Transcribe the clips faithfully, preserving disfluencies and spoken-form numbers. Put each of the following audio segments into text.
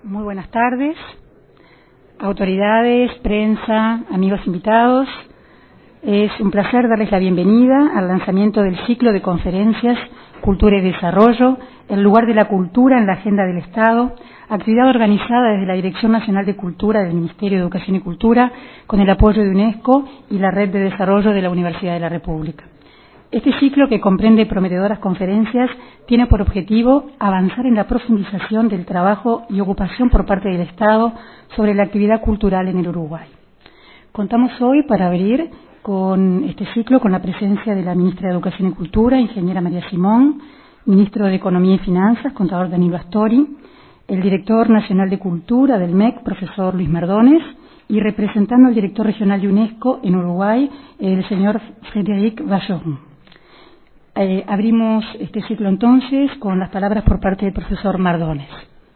Muy buenas tardes, autoridades, prensa, amigos invitados. Es un placer darles la bienvenida al lanzamiento del ciclo de conferencias Cultura y Desarrollo, el lugar de la cultura en la agenda del Estado, actividad organizada desde la Dirección Nacional de Cultura del Ministerio de Educación y Cultura, con el apoyo de UNESCO y la Red de Desarrollo de la Universidad de la República. Este ciclo, que comprende prometedoras conferencias, tiene por objetivo avanzar en la profundización del trabajo y ocupación por parte del Estado sobre la actividad cultural en el Uruguay. Contamos hoy, para abrir con este ciclo, con la presencia de la Ministra de Educación y Cultura, ingeniera María Simón, Ministro de Economía y Finanzas, contador Danilo Astori, el Director Nacional de Cultura del M E C, profesor Luis Mardones, y representando al Director Regional de UNESCO en Uruguay, el señor Frédéric Vachon. Eh, abrimos este ciclo entonces con las palabras por parte del profesor Mardones.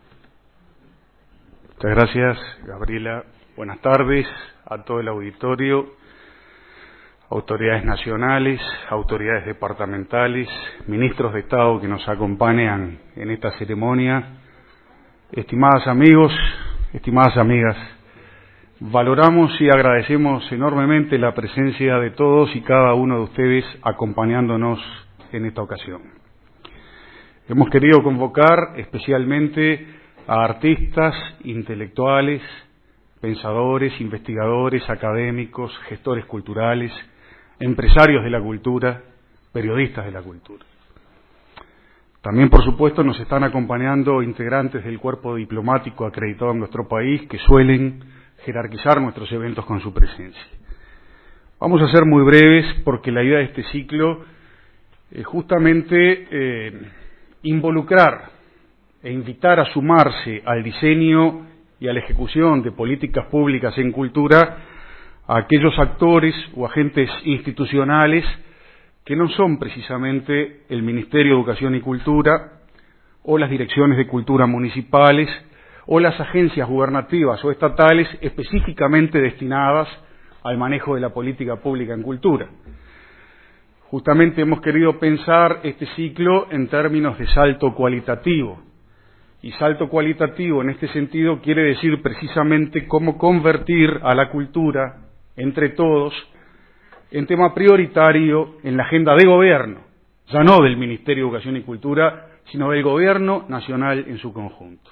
Muchas gracias, Gabriela. Buenas tardes a todo el auditorio, autoridades nacionales, autoridades departamentales, ministros de Estado que nos acompañan en esta ceremonia, estimados amigos, estimadas amigas. Valoramos y agradecemos enormemente la presencia de todos y cada uno de ustedes acompañándonos en esta ocasión. Hemos querido convocar especialmente a artistas, intelectuales, pensadores, investigadores, académicos, gestores culturales, empresarios de la cultura, periodistas de la cultura. También, por supuesto, nos están acompañando integrantes del cuerpo diplomático acreditado en nuestro país que suelen jerarquizar nuestros eventos con su presencia. Vamos a ser muy breves porque la idea de este ciclo es justamente eh, involucrar e invitar a sumarse al diseño y a la ejecución de políticas públicas en cultura a aquellos actores o agentes institucionales que no son precisamente el Ministerio de Educación y Cultura o las direcciones de cultura municipales o las agencias gubernativas o estatales específicamente destinadas al manejo de la política pública en cultura. Justamente hemos querido pensar este ciclo en términos de salto cualitativo. Y salto cualitativo en este sentido quiere decir precisamente cómo convertir a la cultura entre todos en tema prioritario en la agenda de gobierno, ya no del Ministerio de Educación y Cultura, sino del gobierno nacional en su conjunto.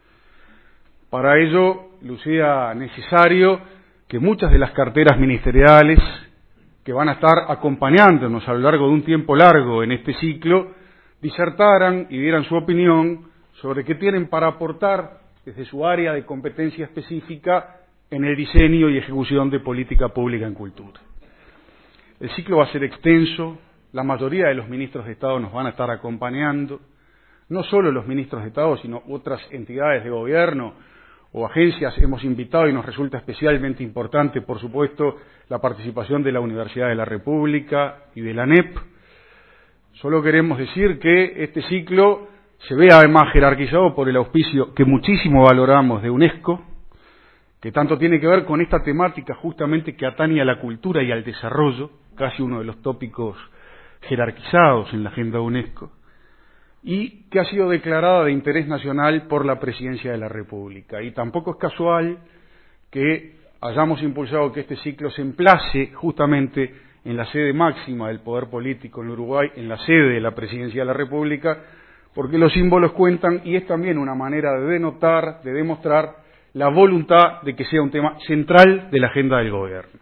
Para ello, lucía necesario que muchas de las carteras ministeriales que van a estar acompañándonos a lo largo de un tiempo largo en este ciclo, disertaran y dieran su opinión sobre qué tienen para aportar desde su área de competencia específica en el diseño y ejecución de política pública en cultura. El ciclo va a ser extenso, la mayoría de los ministros de Estado nos van a estar acompañando, no solo los ministros de Estado, sino otras entidades de gobierno o agencias. Hemos invitado, y nos resulta especialmente importante, por supuesto, la participación de la Universidad de la República y de la N E P. Solo queremos decir que este ciclo se ve además jerarquizado por el auspicio que muchísimo valoramos de UNESCO, que tanto tiene que ver con esta temática justamente que atañe a la cultura y al desarrollo, casi uno de los tópicos jerarquizados en la agenda de UNESCO, y que ha sido declarada de interés nacional por la Presidencia de la República. Y tampoco es casual que hayamos impulsado que este ciclo se emplace justamente en la sede máxima del poder político en Uruguay, en la sede de la Presidencia de la República, porque los símbolos cuentan y es también una manera de denotar, de demostrar la voluntad de que sea un tema central de la agenda del gobierno.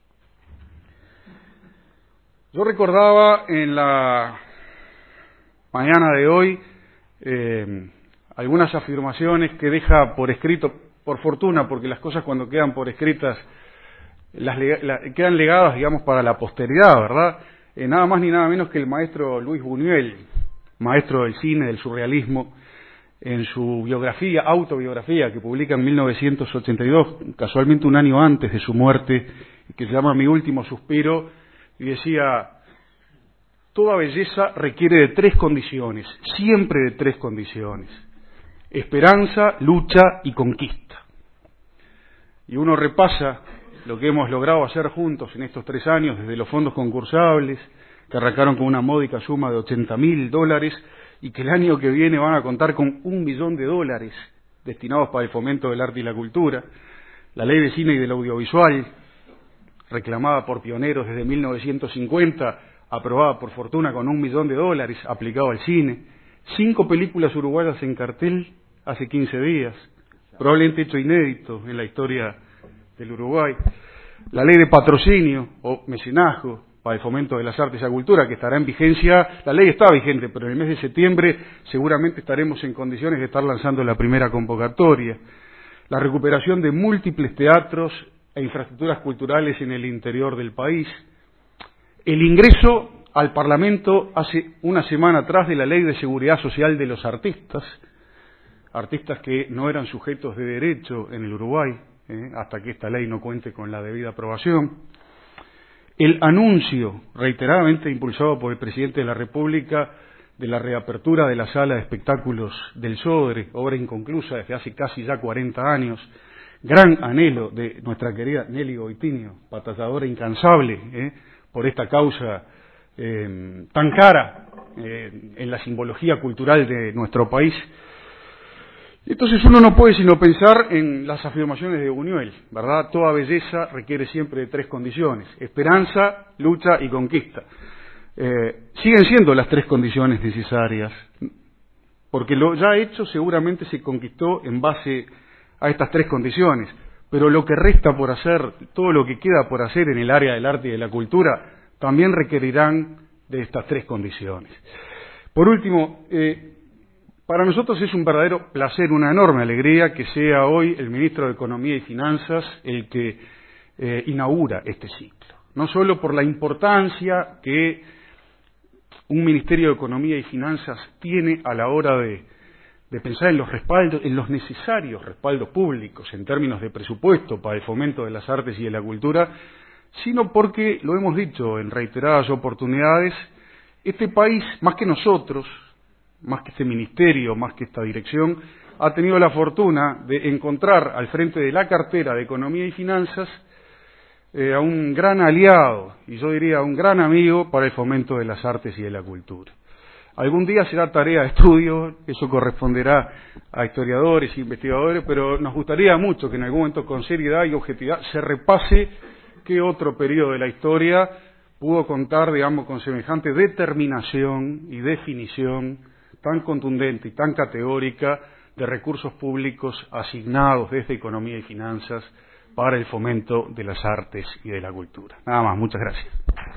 Yo recordaba en la mañana de hoy eh, algunas afirmaciones que deja por escrito, por fortuna, porque las cosas cuando quedan por escritas las, la, quedan legadas, digamos, para la posteridad, ¿verdad? Eh, nada más ni nada menos que el maestro Luis Buñuel, maestro del cine, del surrealismo, en su biografía, autobiografía, que publica en mil novecientos ochenta y dos, casualmente un año antes de su muerte, que se llama Mi último suspiro, y decía: toda belleza requiere de tres condiciones, siempre de tres condiciones: esperanza, lucha y conquista. Y uno repasa lo que hemos logrado hacer juntos en estos tres años, desde los fondos concursables, que arrancaron con una módica suma de ochenta mil dólares, y que el año que viene van a contar con un millón de dólares destinados para el fomento del arte y la cultura, la ley de cine y del audiovisual, reclamada por pioneros desde mil novecientos cincuenta, aprobada por fortuna con un millón de dólares, aplicado al cine, cinco películas uruguayas en cartel hace quince días, probablemente hecho inédito en la historia del Uruguay, la ley de patrocinio o mecenazgo para el fomento de las artes y la cultura, que estará en vigencia, la ley está vigente, pero en el mes de septiembre seguramente estaremos en condiciones de estar lanzando la primera convocatoria, la recuperación de múltiples teatros e infraestructuras culturales en el interior del país, el ingreso al Parlamento hace una semana atrás de la Ley de Seguridad Social de los artistas, artistas que no eran sujetos de derecho en el Uruguay, eh, hasta que esta ley no cuente con la debida aprobación, el anuncio reiteradamente impulsado por el presidente de la República de la reapertura de la sala de espectáculos del Sodre, obra inconclusa desde hace casi ya cuarenta años, gran anhelo de nuestra querida Nelly Goitinio, batalladora incansable eh, por esta causa eh, tan cara eh, en la simbología cultural de nuestro país. Entonces uno no puede sino pensar en las afirmaciones de Buñuel, ¿verdad? Toda belleza requiere siempre de tres condiciones: esperanza, lucha y conquista. Eh, siguen siendo las tres condiciones necesarias, porque lo ya hecho seguramente se conquistó en base a estas tres condiciones, pero lo que resta por hacer, todo lo que queda por hacer en el área del arte y de la cultura, también requerirán de estas tres condiciones. Por último, eh, para nosotros es un verdadero placer, una enorme alegría que sea hoy el ministro de Economía y Finanzas el que eh, inaugura este ciclo, no solo por la importancia que un Ministerio de Economía y Finanzas tiene a la hora de, de pensar en los respaldos, en los necesarios respaldos públicos en términos de presupuesto para el fomento de las artes y de la cultura, sino porque, lo hemos dicho en reiteradas oportunidades, este país, más que nosotros, más que este ministerio, más que esta dirección, ha tenido la fortuna de encontrar al frente de la cartera de Economía y Finanzas eh, a un gran aliado, y yo diría un gran amigo para el fomento de las artes y de la cultura. Algún día será tarea de estudio, eso corresponderá a historiadores e investigadores, pero nos gustaría mucho que en algún momento con seriedad y objetividad se repase qué otro periodo de la historia pudo contar, digamos, con semejante determinación y definición tan contundente y tan categórica de recursos públicos asignados desde Economía y Finanzas para el fomento de las artes y de la cultura. Nada más, muchas gracias.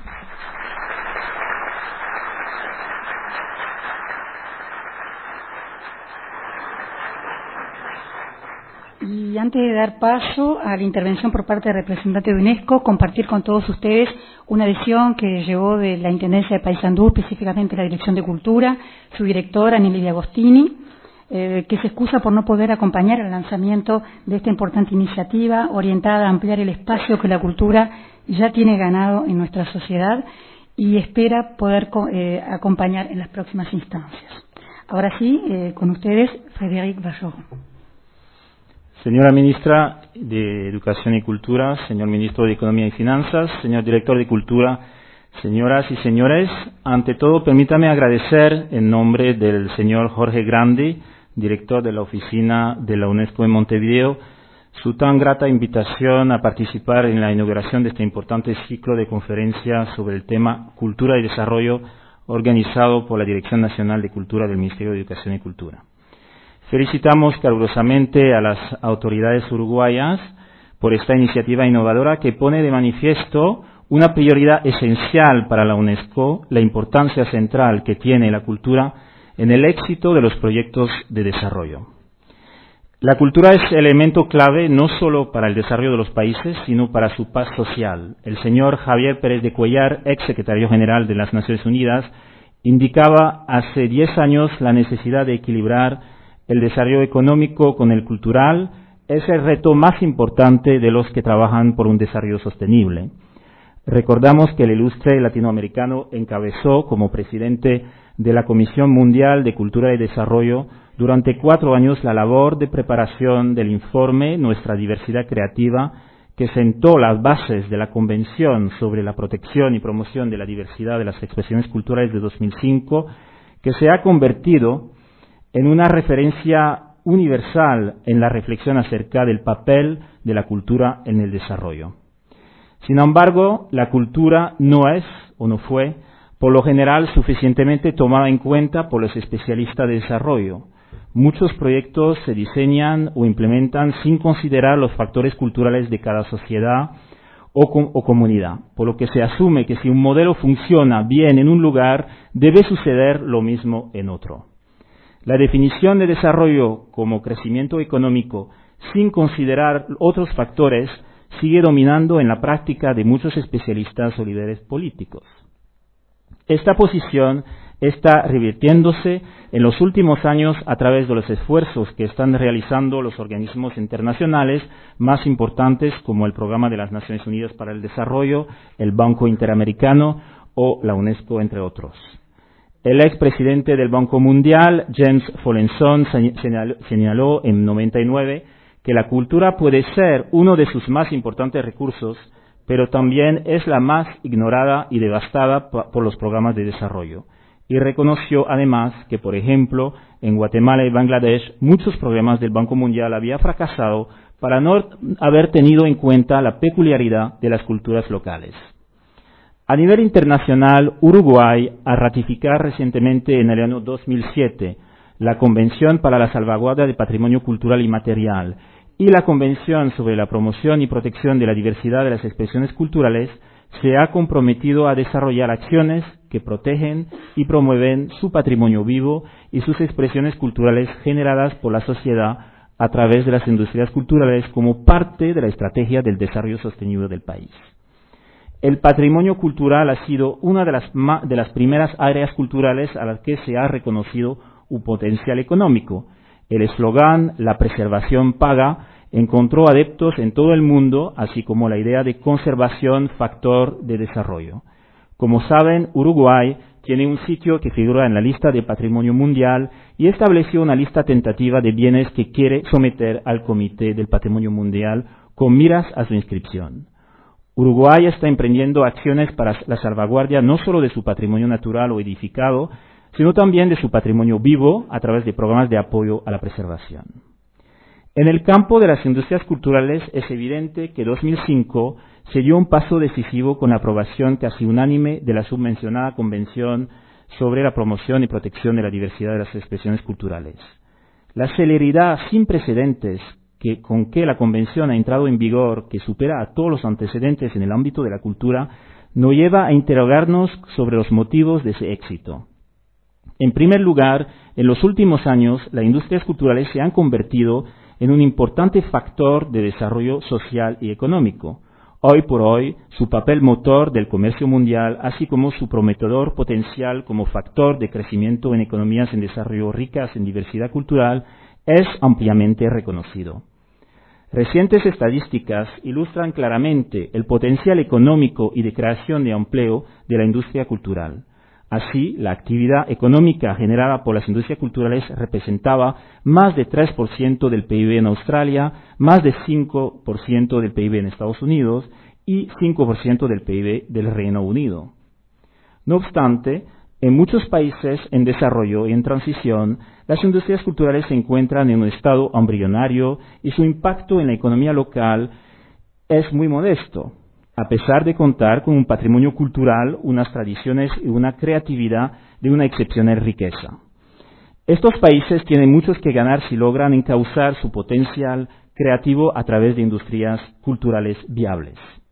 Y antes de dar paso a la intervención por parte del representante de UNESCO, compartir con todos ustedes una adhesión que llegó de la Intendencia de Paysandú, específicamente la Dirección de Cultura, su directora, Nelly Agostini, eh, que se excusa por no poder acompañar el lanzamiento de esta importante iniciativa orientada a ampliar el espacio que la cultura ya tiene ganado en nuestra sociedad y espera poder eh, acompañar en las próximas instancias. Ahora sí, eh, con ustedes, Frédéric Bajorón. Señora Ministra de Educación y Cultura, señor Ministro de Economía y Finanzas, señor Director de Cultura, señoras y señores, ante todo permítame agradecer en nombre del señor Jorge Grandi, director de la Oficina de la UNESCO en Montevideo, su tan grata invitación a participar en la inauguración de este importante ciclo de conferencias sobre el tema Cultura y Desarrollo organizado por la Dirección Nacional de Cultura del Ministerio de Educación y Cultura. Felicitamos calurosamente a las autoridades uruguayas por esta iniciativa innovadora que pone de manifiesto una prioridad esencial para la UNESCO, la importancia central que tiene la cultura en el éxito de los proyectos de desarrollo. La cultura es elemento clave no solo para el desarrollo de los países, sino para su paz social. El señor Javier Pérez de Cuellar, ex secretario general de las Naciones Unidas, indicaba hace diez años la necesidad de equilibrar el desarrollo económico con el cultural. Es el reto más importante de los que trabajan por un desarrollo sostenible. Recordamos que el ilustre latinoamericano encabezó como presidente de la Comisión Mundial de Cultura y Desarrollo durante cuatro años la labor de preparación del informe Nuestra Diversidad Creativa, que sentó las bases de la Convención sobre la Protección y Promoción de la Diversidad de las Expresiones Culturales de dos mil cinco, que se ha convertido en una referencia universal en la reflexión acerca del papel de la cultura en el desarrollo. Sin embargo, la cultura no es, o no fue, por lo general suficientemente tomada en cuenta por los especialistas de desarrollo. Muchos proyectos se diseñan o implementan sin considerar los factores culturales de cada sociedad o, com o comunidad, por lo que se asume que si un modelo funciona bien en un lugar, debe suceder lo mismo en otro. La definición de desarrollo como crecimiento económico sin considerar otros factores sigue dominando en la práctica de muchos especialistas o líderes políticos. Esta posición está revirtiéndose en los últimos años a través de los esfuerzos que están realizando los organismos internacionales más importantes como el Programa de las Naciones Unidas para el Desarrollo, el Banco Interamericano o la UNESCO, entre otros. El expresidente del Banco Mundial, James Follenson, señaló, señaló en noventa y nueve que la cultura puede ser uno de sus más importantes recursos, pero también es la más ignorada y devastada por los programas de desarrollo. Y reconoció además que, por ejemplo, en Guatemala y Bangladesh, muchos programas del Banco Mundial habían fracasado para no haber tenido en cuenta la peculiaridad de las culturas locales. A nivel internacional, Uruguay, al ratificar recientemente en el año dos mil siete la Convención para la Salvaguardia del Patrimonio Cultural y Material y la Convención sobre la Promoción y Protección de la Diversidad de las Expresiones Culturales, se ha comprometido a desarrollar acciones que protegen y promueven su patrimonio vivo y sus expresiones culturales generadas por la sociedad a través de las industrias culturales como parte de la estrategia del desarrollo sostenible del país. El patrimonio cultural ha sido una de las, de las primeras áreas culturales a las que se ha reconocido un potencial económico. El eslogan «La preservación paga» encontró adeptos en todo el mundo, así como la idea de conservación factor de desarrollo. Como saben, Uruguay tiene un sitio que figura en la lista de Patrimonio Mundial y estableció una lista tentativa de bienes que quiere someter al Comité del Patrimonio Mundial con miras a su inscripción. Uruguay está emprendiendo acciones para la salvaguardia no solo de su patrimonio natural o edificado, sino también de su patrimonio vivo a través de programas de apoyo a la preservación. En el campo de las industrias culturales es evidente que dos mil cinco se dio un paso decisivo con la aprobación casi unánime de la submencionada Convención sobre la promoción y protección de la diversidad de las expresiones culturales. La celeridad sin precedentes que, con que la Convención ha entrado en vigor, que supera a todos los antecedentes en el ámbito de la cultura, nos lleva a interrogarnos sobre los motivos de ese éxito. En primer lugar, en los últimos años, las industrias culturales se han convertido en un importante factor de desarrollo social y económico. Hoy por hoy, su papel motor del comercio mundial, así como su prometedor potencial como factor de crecimiento en economías en desarrollo ricas en diversidad cultural, es ampliamente reconocido. Recientes estadísticas ilustran claramente el potencial económico y de creación de empleo de la industria cultural. Así, la actividad económica generada por las industrias culturales representaba más de tres por ciento del P I B en Australia, más de cinco por ciento del P I B en Estados Unidos y cinco por ciento del P I B del Reino Unido. No obstante, en muchos países en desarrollo y en transición, las industrias culturales se encuentran en un estado embrionario y su impacto en la economía local es muy modesto, a pesar de contar con un patrimonio cultural, unas tradiciones y una creatividad de una excepcional riqueza. Estos países tienen muchos que ganar si logran encauzar su potencial creativo a través de industrias culturales viables.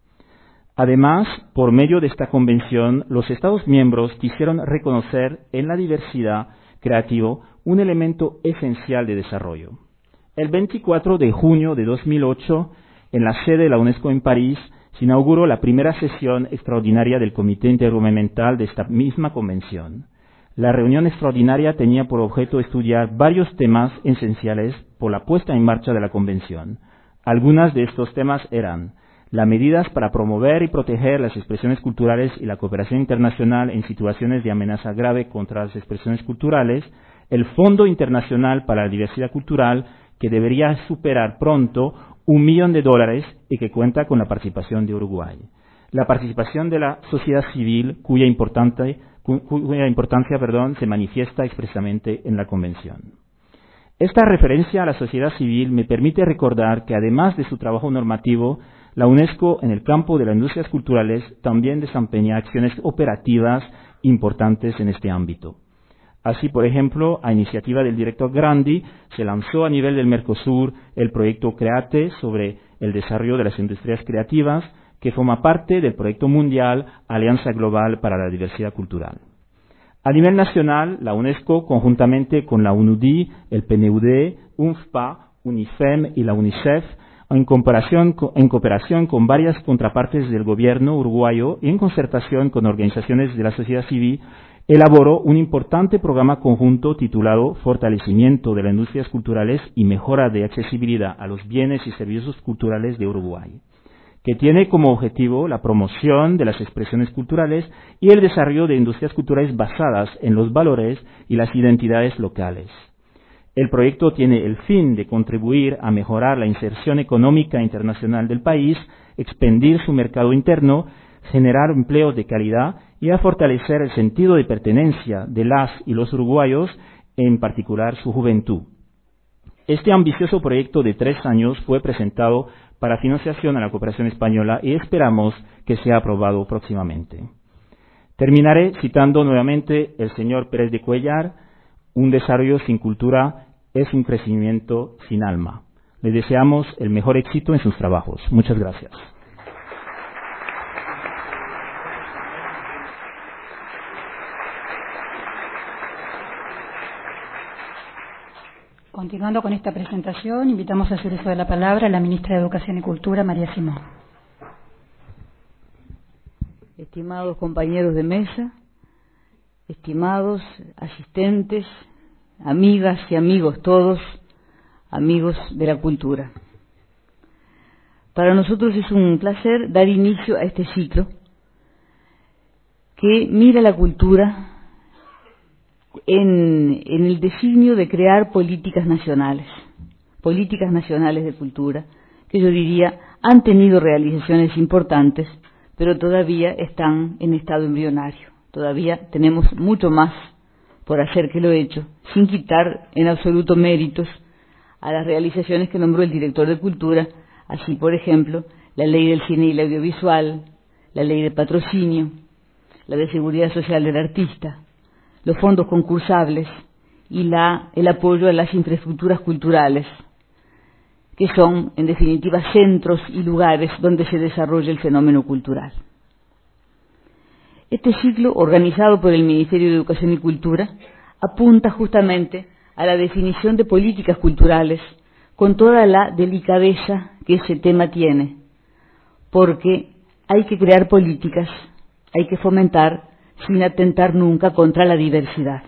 Además, por medio de esta convención, los Estados miembros quisieron reconocer en la diversidad creativa un elemento esencial de desarrollo. El veinticuatro de junio de dos mil ocho, en la sede de la UNESCO en París, se inauguró la primera sesión extraordinaria del Comité Intergubernamental de esta misma convención. La reunión extraordinaria tenía por objeto estudiar varios temas esenciales por la puesta en marcha de la convención. Algunas de estos temas eran las medidas para promover y proteger las expresiones culturales y la cooperación internacional en situaciones de amenaza grave contra las expresiones culturales, el Fondo Internacional para la Diversidad Cultural, que debería superar pronto un millón de dólares y que cuenta con la participación de Uruguay. La participación de la sociedad civil, cuya, importante, cuya importancia perdón, se manifiesta expresamente en la Convención. Esta referencia a la sociedad civil me permite recordar que además de su trabajo normativo, la UNESCO en el campo de las industrias culturales también desempeña acciones operativas importantes en este ámbito. Así, por ejemplo, a iniciativa del director Grandi, se lanzó a nivel del Mercosur el proyecto CREATE sobre el desarrollo de las industrias creativas, que forma parte del proyecto mundial Alianza Global para la Diversidad Cultural. A nivel nacional, la UNESCO, conjuntamente con la UNUDI, el P N U D, UNFPA, UNIFEM y la UNICEF, en cooperación, en cooperación con varias contrapartes del gobierno uruguayo y en concertación con organizaciones de la sociedad civil, elaboró un importante programa conjunto titulado Fortalecimiento de las Industrias Culturales y Mejora de Accesibilidad a los Bienes y Servicios Culturales de Uruguay, que tiene como objetivo la promoción de las expresiones culturales y el desarrollo de industrias culturales basadas en los valores y las identidades locales. El proyecto tiene el fin de contribuir a mejorar la inserción económica internacional del país, expandir su mercado interno, generar empleos de calidad y a fortalecer el sentido de pertenencia de las y los uruguayos, en particular su juventud. Este ambicioso proyecto de tres años fue presentado para financiación a la cooperación española y esperamos que sea aprobado próximamente. Terminaré citando nuevamente el señor Pérez de Cuellar: un desarrollo sin cultura es un crecimiento sin alma. Les deseamos el mejor éxito en sus trabajos. Muchas gracias. Continuando con esta presentación, invitamos a hacer uso de la palabra a la ministra de Educación y Cultura, María Simón. Estimados compañeros de mesa, estimados asistentes, amigas y amigos todos, amigos de la cultura. Para nosotros es un placer dar inicio a este ciclo que mira la cultura En, en el designio de crear políticas nacionales, políticas nacionales de cultura, que yo diría han tenido realizaciones importantes, pero todavía están en estado embrionario. Todavía tenemos mucho más por hacer que lo hecho, sin quitar en absoluto méritos a las realizaciones que nombró el director de Cultura, así por ejemplo la ley del cine y el audiovisual, la ley de patrocinio, la de seguridad social del artista, los fondos concursables y la, el apoyo a las infraestructuras culturales, que son, en definitiva, centros y lugares donde se desarrolla el fenómeno cultural. Este ciclo, organizado por el Ministerio de Educación y Cultura, apunta justamente a la definición de políticas culturales con toda la delicadeza que ese tema tiene, porque hay que crear políticas, hay que fomentar sin atentar nunca contra la diversidad.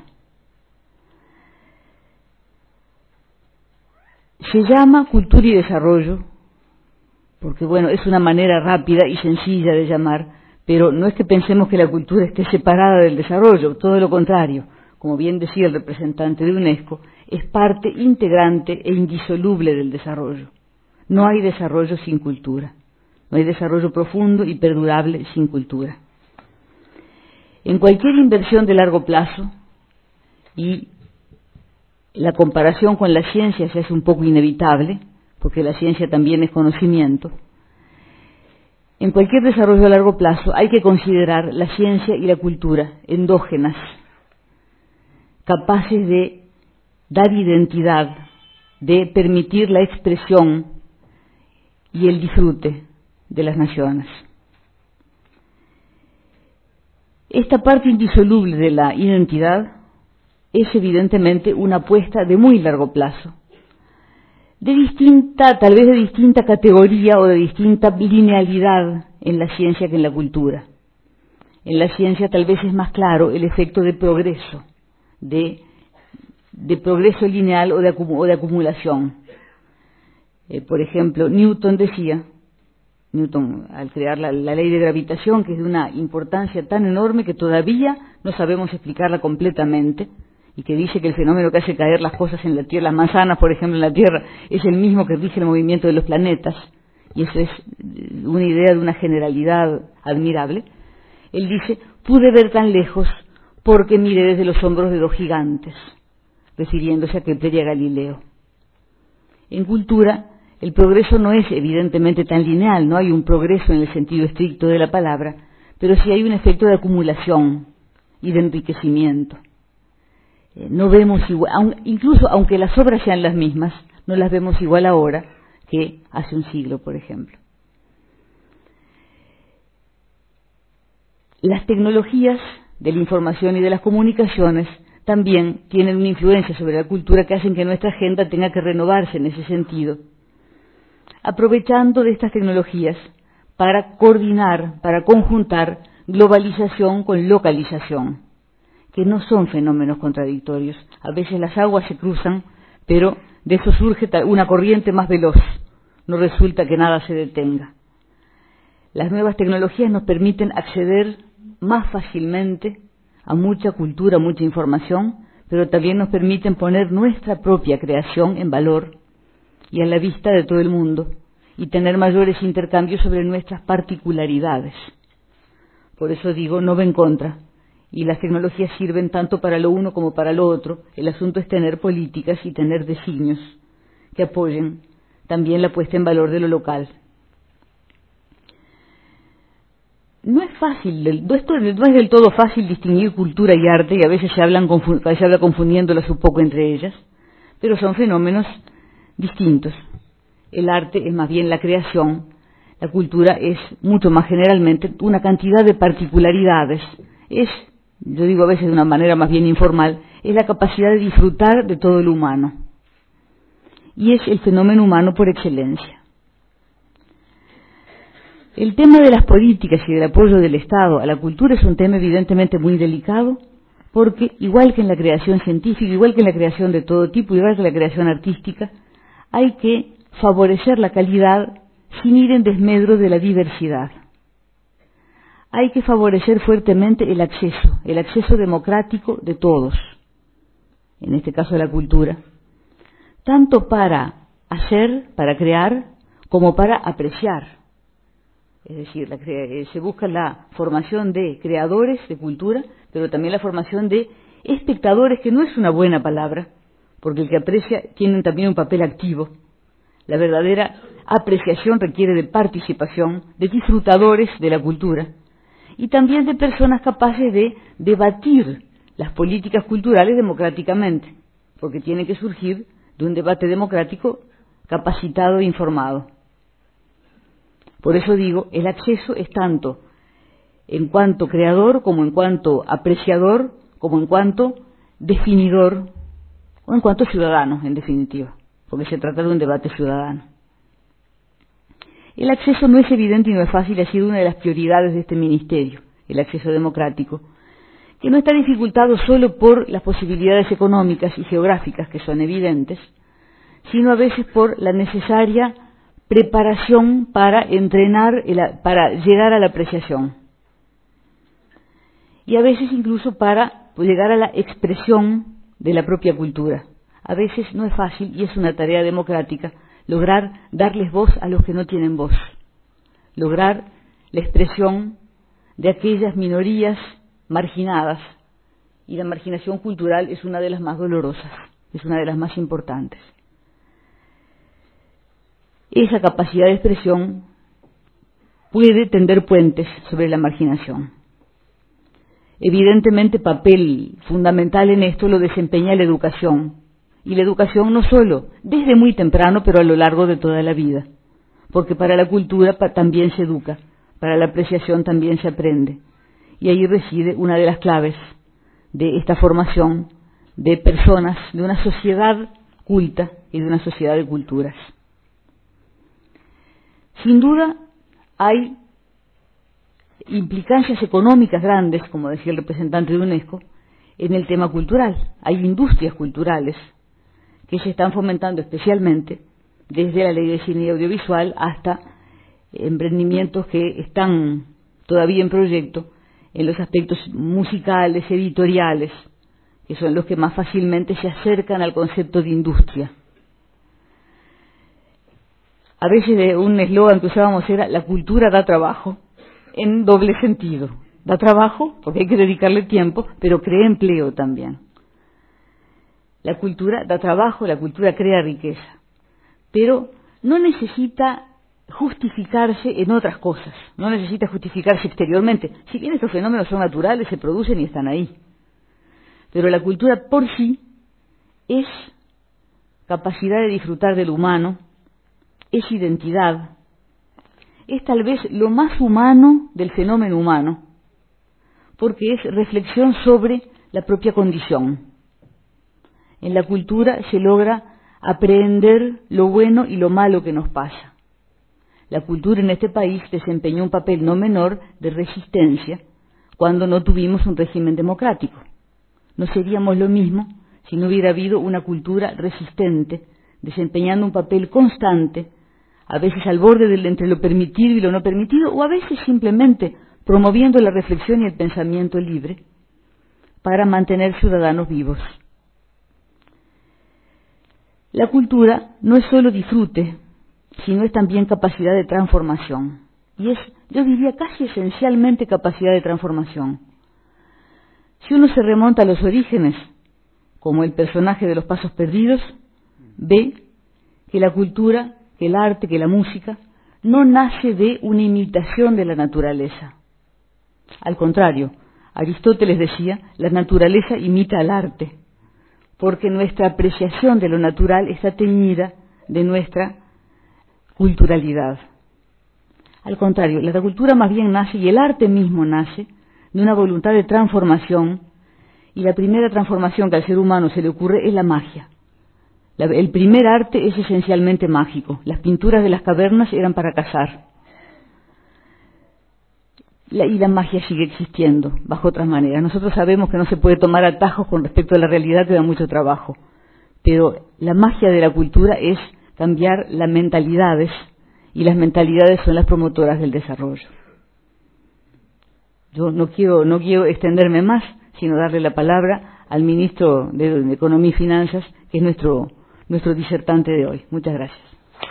Se llama cultura y desarrollo, porque bueno, es una manera rápida y sencilla de llamar, pero no es que pensemos que la cultura esté separada del desarrollo, todo lo contrario. Como bien decía el representante de UNESCO, es parte integrante e indisoluble del desarrollo. No hay desarrollo sin cultura, no hay desarrollo profundo y perdurable sin cultura. En cualquier inversión de largo plazo, y la comparación con la ciencia se hace un poco inevitable, porque la ciencia también es conocimiento, en cualquier desarrollo a largo plazo hay que considerar la ciencia y la cultura endógenas, capaces de dar identidad, de permitir la expresión y el disfrute de las naciones. Esta parte indisoluble de la identidad es evidentemente una apuesta de muy largo plazo, de distinta, tal vez de distinta categoría o de distinta linealidad en la ciencia que en la cultura. En la ciencia tal vez es más claro el efecto de progreso, de, de progreso lineal o de, o de acumulación. Eh, por ejemplo, Newton decía, Newton al crear la, la ley de gravitación, que es de una importancia tan enorme que todavía no sabemos explicarla completamente, y que dice que el fenómeno que hace caer las cosas en la Tierra, las manzanas por ejemplo en la Tierra, es el mismo que rige el movimiento de los planetas, y eso es una idea de una generalidad admirable. Él dice, pude ver tan lejos porque miré desde los hombros de dos gigantes, refiriéndose a Kepler y a Galileo. En cultura, el progreso no es evidentemente tan lineal, no hay un progreso en el sentido estricto de la palabra, pero sí hay un efecto de acumulación y de enriquecimiento. Eh, no vemos igual, aun, incluso aunque las obras sean las mismas, no las vemos igual ahora que hace un siglo, por ejemplo. Las tecnologías de la información y de las comunicaciones también tienen una influencia sobre la cultura que hacen que nuestra agenda tenga que renovarse en ese sentido, aprovechando de estas tecnologías para coordinar, para conjuntar globalización con localización, que no son fenómenos contradictorios. A veces las aguas se cruzan, pero de eso surge una corriente más veloz, no resulta que nada se detenga. Las nuevas tecnologías nos permiten acceder más fácilmente a mucha cultura, mucha información, pero también nos permiten poner nuestra propia creación en valor y a la vista de todo el mundo, y tener mayores intercambios sobre nuestras particularidades. Por eso digo, no va en contra, y las tecnologías sirven tanto para lo uno como para lo otro. El asunto es tener políticas y tener designios que apoyen también la puesta en valor de lo local. No es fácil, esto no es del todo fácil distinguir cultura y arte, y a veces se, hablan, se habla confundiéndolas un poco entre ellas, pero son fenómenos distintos. El arte es más bien la creación, la cultura es mucho más generalmente una cantidad de particularidades. Es, yo digo a veces de una manera más bien informal, es la capacidad de disfrutar de todo lo humano. Y es el fenómeno humano por excelencia. El tema de las políticas y del apoyo del Estado a la cultura es un tema evidentemente muy delicado, porque igual que en la creación científica, igual que en la creación de todo tipo, igual que en la creación artística, hay que favorecer la calidad sin ir en desmedro de la diversidad. Hay que favorecer fuertemente el acceso, el acceso democrático de todos, en este caso de la cultura, tanto para hacer, para crear, como para apreciar. Es decir, la, se busca la formación de creadores de cultura, pero también la formación de espectadores, que no es una buena palabra, porque el que aprecia tiene también un papel activo. La verdadera apreciación requiere de participación, de disfrutadores de la cultura, y también de personas capaces de debatir las políticas culturales democráticamente, porque tiene que surgir de un debate democrático capacitado e informado. Por eso digo, el acceso es tanto en cuanto creador, como en cuanto apreciador, como en cuanto definidor, o en cuanto ciudadano, en definitiva, porque se trata de un debate ciudadano. El acceso no es evidente y no es fácil, ha sido una de las prioridades de este ministerio, el acceso democrático, que no está dificultado solo por las posibilidades económicas y geográficas que son evidentes, sino a veces por la necesaria preparación para entrenar, para llegar a la apreciación. Y a veces incluso para llegar a la expresión de la propia cultura. A veces no es fácil, y es una tarea democrática, lograr darles voz a los que no tienen voz. Lograr la expresión de aquellas minorías marginadas. Y la marginación cultural es una de las más dolorosas, es una de las más importantes. Esa capacidad de expresión puede tender puentes sobre la marginación. Evidentemente, papel fundamental en esto lo desempeña la educación, y la educación no solo desde muy temprano, pero a lo largo de toda la vida, porque para la cultura también se educa, para la apreciación también se aprende, y ahí reside una de las claves de esta formación de personas, de una sociedad culta y de una sociedad de culturas. Sin duda hay implicancias económicas grandes, como decía el representante de UNESCO, en el tema cultural. Hay industrias culturales que se están fomentando especialmente desde la ley de cine y audiovisual hasta emprendimientos que están todavía en proyecto en los aspectos musicales, editoriales, que son los que más fácilmente se acercan al concepto de industria. A veces un eslogan que usábamos era: la cultura da trabajo, en doble sentido. Da trabajo porque hay que dedicarle tiempo, pero crea empleo también. La cultura da trabajo, la cultura crea riqueza, pero no necesita justificarse en otras cosas, no necesita justificarse exteriormente. Si bien estos fenómenos son naturales, se producen y están ahí. Pero la cultura por sí es capacidad de disfrutar del humano, es identidad, es tal vez lo más humano del fenómeno humano, porque es reflexión sobre la propia condición. En la cultura se logra aprehender lo bueno y lo malo que nos pasa. La cultura en este país desempeñó un papel no menor de resistencia cuando no tuvimos un régimen democrático. No seríamos lo mismo si no hubiera habido una cultura resistente, desempeñando un papel constante, a veces al borde del entre lo permitido y lo no permitido, o a veces simplemente promoviendo la reflexión y el pensamiento libre para mantener ciudadanos vivos. La cultura no es solo disfrute, sino es también capacidad de transformación. Y es, yo diría, casi esencialmente capacidad de transformación. Si uno se remonta a los orígenes, como el personaje de Los Pasos Perdidos, ve que la cultura, que el arte, que la música, no nace de una imitación de la naturaleza. Al contrario, Aristóteles decía, la naturaleza imita al arte, porque nuestra apreciación de lo natural está teñida de nuestra culturalidad. Al contrario, la cultura más bien nace, y el arte mismo nace, de una voluntad de transformación, y la primera transformación que al ser humano se le ocurre es la magia. La, el primer arte es esencialmente mágico. Las pinturas de las cavernas eran para cazar. La, y la magia sigue existiendo, bajo otras maneras. Nosotros sabemos que no se puede tomar atajos con respecto a la realidad, que da mucho trabajo. Pero la magia de la cultura es cambiar las mentalidades, y las mentalidades son las promotoras del desarrollo. Yo no quiero, no quiero extenderme más, sino darle la palabra al ministro de Economía y Finanzas, que es nuestro, nuestro disertante de hoy. Muchas gracias.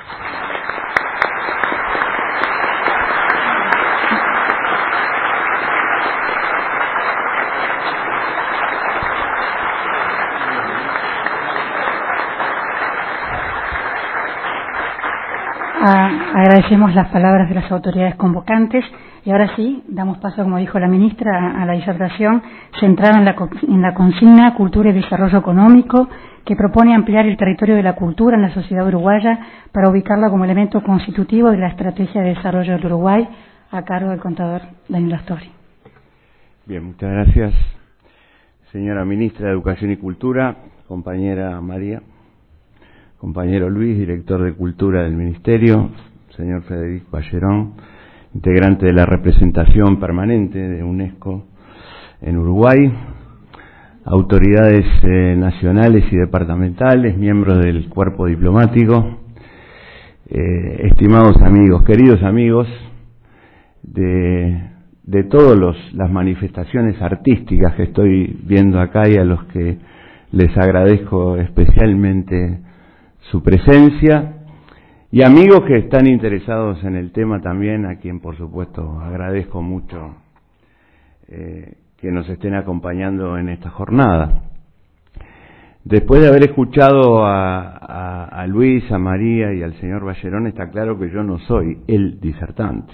Ah, agradecemos las palabras de las autoridades convocantes y ahora sí, damos paso, como dijo la ministra, a, a la disertación centrada en la, en la consigna Cultura y Desarrollo Económico, que propone ampliar el territorio de la cultura en la sociedad uruguaya para ubicarla como elemento constitutivo de la estrategia de desarrollo del Uruguay, a cargo del contador Daniel Astori. Bien, muchas gracias, señora ministra de Educación y Cultura, compañera María, compañero Luis, director de Cultura del Ministerio, señor Federico Ballerón, integrante de la representación permanente de UNESCO en Uruguay, autoridades eh, nacionales y departamentales, miembros del cuerpo diplomático, eh, estimados amigos, queridos amigos de, de todas las manifestaciones artísticas que estoy viendo acá y a los que les agradezco especialmente su presencia, y amigos que están interesados en el tema también, a quien por supuesto agradezco mucho eh, que nos estén acompañando en esta jornada. Después de haber escuchado a, a, a Luis, a María y al señor Ballerón, está claro que yo no soy el disertante,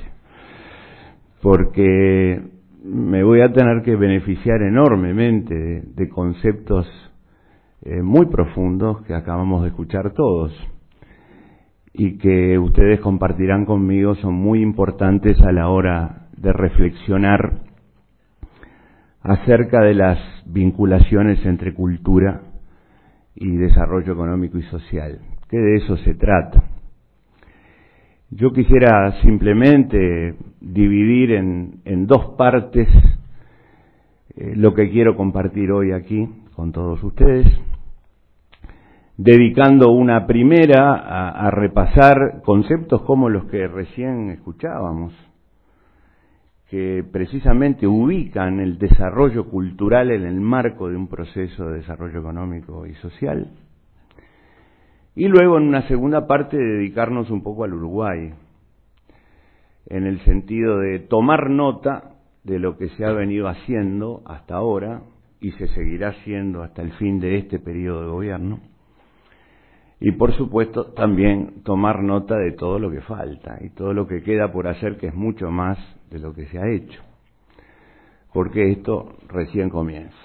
porque me voy a tener que beneficiar enormemente de, de conceptos Eh, muy profundos que acabamos de escuchar todos y que ustedes compartirán conmigo, son muy importantes a la hora de reflexionar acerca de las vinculaciones entre cultura y desarrollo económico y social, que de eso se trata. Yo quisiera simplemente dividir en, en dos partes eh, lo que quiero compartir hoy aquí con todos ustedes, dedicando una primera a, a repasar conceptos como los que recién escuchábamos, que precisamente ubican el desarrollo cultural en el marco de un proceso de desarrollo económico y social, y luego en una segunda parte dedicarnos un poco al Uruguay, en el sentido de tomar nota de lo que se ha venido haciendo hasta ahora y se seguirá haciendo hasta el fin de este periodo de gobierno. Y por supuesto también tomar nota de todo lo que falta y todo lo que queda por hacer, que es mucho más de lo que se ha hecho, porque esto recién comienza.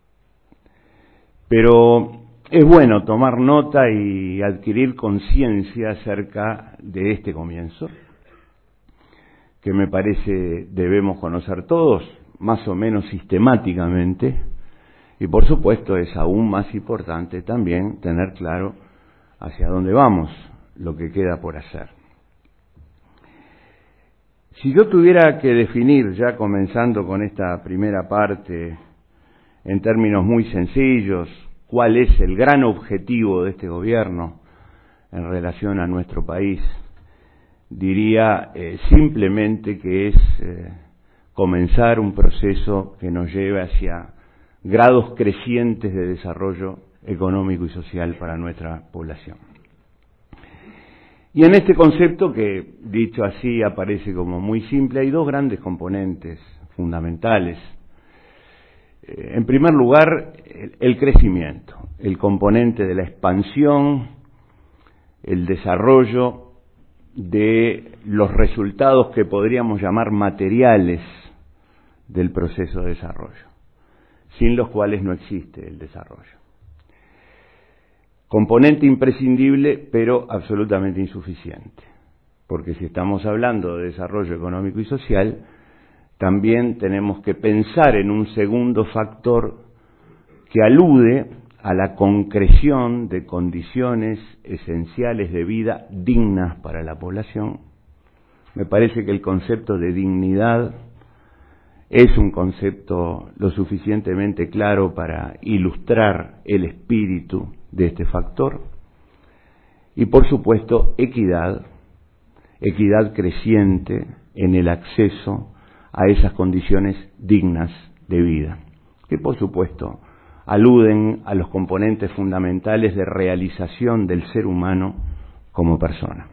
Pero es bueno tomar nota y adquirir conciencia acerca de este comienzo, que me parece debemos conocer todos, más o menos sistemáticamente, y por supuesto es aún más importante también tener claro hacia dónde vamos, lo que queda por hacer. Si yo tuviera que definir, ya comenzando con esta primera parte, en términos muy sencillos, cuál es el gran objetivo de este gobierno en relación a nuestro país, diría eh, simplemente que es eh, comenzar un proceso que nos lleve hacia grados crecientes de desarrollo económico y social para nuestra población. Y en este concepto, que dicho así aparece como muy simple, hay dos grandes componentes fundamentales. Eh, en primer lugar, el, el crecimiento, el componente de la expansión, el desarrollo de los resultados que podríamos llamar materiales del proceso de desarrollo, sin los cuales no existe el desarrollo. Componente imprescindible, pero absolutamente insuficiente, porque si estamos hablando de desarrollo económico y social, también tenemos que pensar en un segundo factor que alude a la concreción de condiciones esenciales de vida dignas para la población. Me parece que el concepto de dignidad es un concepto lo suficientemente claro para ilustrar el espíritu de este factor. Y por supuesto, equidad, equidad creciente en el acceso a esas condiciones dignas de vida, que por supuesto aluden a los componentes fundamentales de realización del ser humano como persona.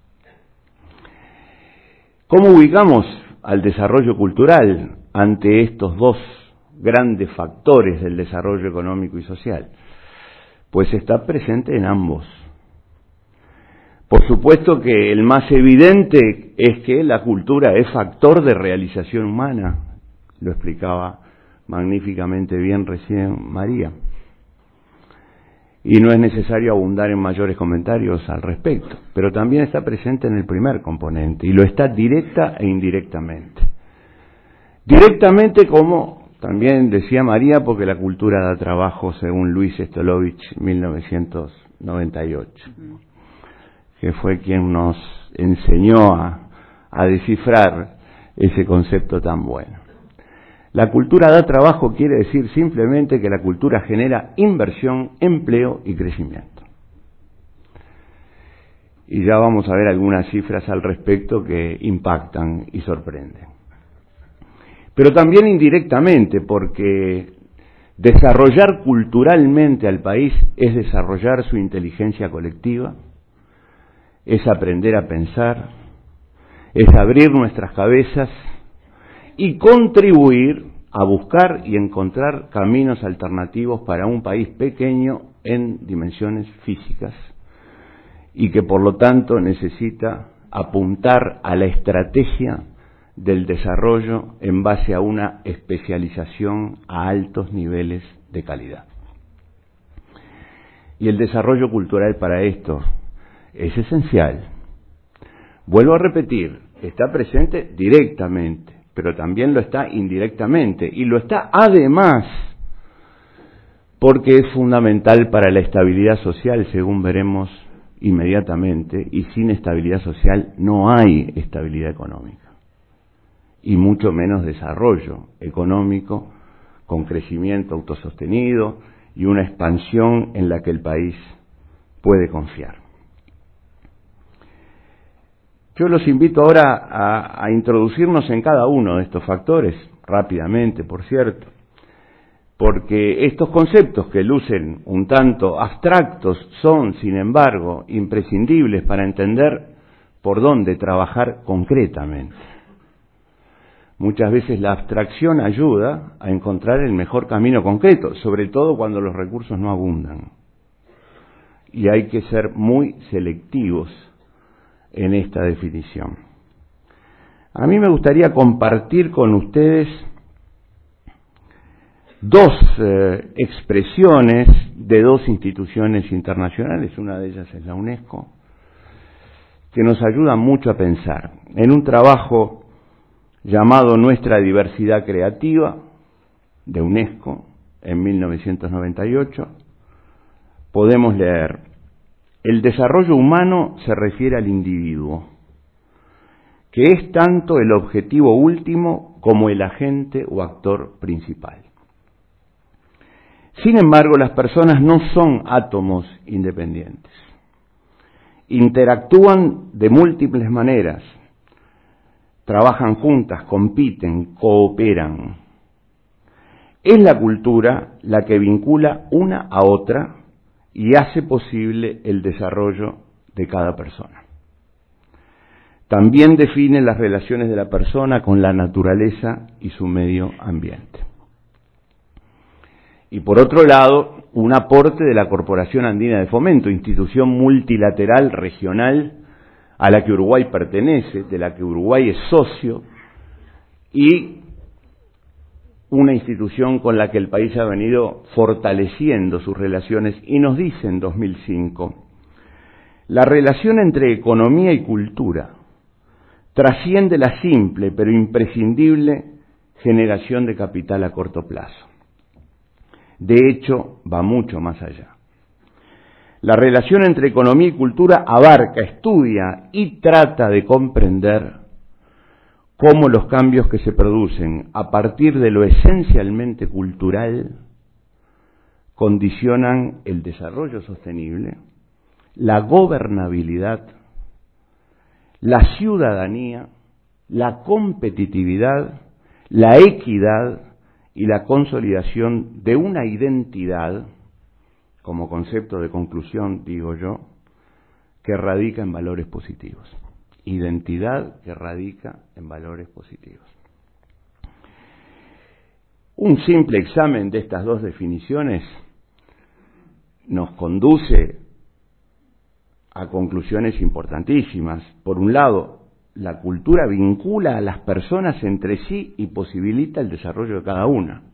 ¿Cómo ubicamos al desarrollo cultural ante estos dos grandes factores del desarrollo económico y social? Pues está presente en ambos. Por supuesto que el más evidente es que la cultura es factor de realización humana, lo explicaba magníficamente bien recién María. Y no es necesario abundar en mayores comentarios al respecto, pero también está presente en el primer componente, y lo está directa e indirectamente. Directamente, como también decía María, porque la cultura da trabajo, según Luis Stolovich, mil novecientos noventa y ocho, que fue quien nos enseñó a, a descifrar ese concepto tan bueno. La cultura da trabajo quiere decir simplemente que la cultura genera inversión, empleo y crecimiento. Y ya vamos a ver algunas cifras al respecto que impactan y sorprenden. Pero también indirectamente, porque desarrollar culturalmente al país es desarrollar su inteligencia colectiva, es aprender a pensar, es abrir nuestras cabezas y contribuir a buscar y encontrar caminos alternativos para un país pequeño en dimensiones físicas y que por lo tanto necesita apuntar a la estrategia del desarrollo en base a una especialización a altos niveles de calidad. Y el desarrollo cultural para esto es esencial. Vuelvo a repetir, está presente directamente, pero también lo está indirectamente, y lo está además porque es fundamental para la estabilidad social, según veremos inmediatamente, y sin estabilidad social no hay estabilidad económica, y mucho menos desarrollo económico con crecimiento autosostenido y una expansión en la que el país puede confiar. Yo los invito ahora a, a introducirnos en cada uno de estos factores, rápidamente, por cierto, porque estos conceptos que lucen un tanto abstractos son, sin embargo, imprescindibles para entender por dónde trabajar concretamente. muchas veces la abstracción ayuda a encontrar el mejor camino concreto, sobre todo cuando los recursos no abundan. Y hay que ser muy selectivos en esta definición. A mí me gustaría compartir con ustedes dos eh, expresiones de dos instituciones internacionales, una de ellas es la UNESCO, que nos ayudan mucho a pensar. En un trabajo llamado Nuestra Diversidad Creativa, de UNESCO, en mil novecientos noventa y ocho, podemos leer: el desarrollo humano se refiere al individuo, que es tanto el objetivo último como el agente o actor principal. Sin embargo, las personas no son átomos independientes. Interactúan de múltiples maneras, trabajan juntas, compiten, cooperan. Es la cultura la que vincula una a otra y hace posible el desarrollo de cada persona. También define las relaciones de la persona con la naturaleza y su medio ambiente. Y por otro lado, un aporte de la Corporación Andina de Fomento, institución multilateral regional a la que Uruguay pertenece, de la que Uruguay es socio, y una institución con la que el país ha venido fortaleciendo sus relaciones, y nos dice en dos mil cinco, la relación entre economía y cultura trasciende la simple pero imprescindible generación de capital a corto plazo. De hecho, va mucho más allá. La relación entre economía y cultura abarca, estudia y trata de comprender cómo los cambios que se producen a partir de lo esencialmente cultural condicionan el desarrollo sostenible, la gobernabilidad, la ciudadanía, la competitividad, la equidad y la consolidación de una identidad, como concepto de conclusión, digo yo, que radica en valores positivos. Identidad que radica en valores positivos. Un simple examen de estas dos definiciones nos conduce a conclusiones importantísimas. Por un lado, la cultura vincula a las personas entre sí y posibilita el desarrollo de cada una.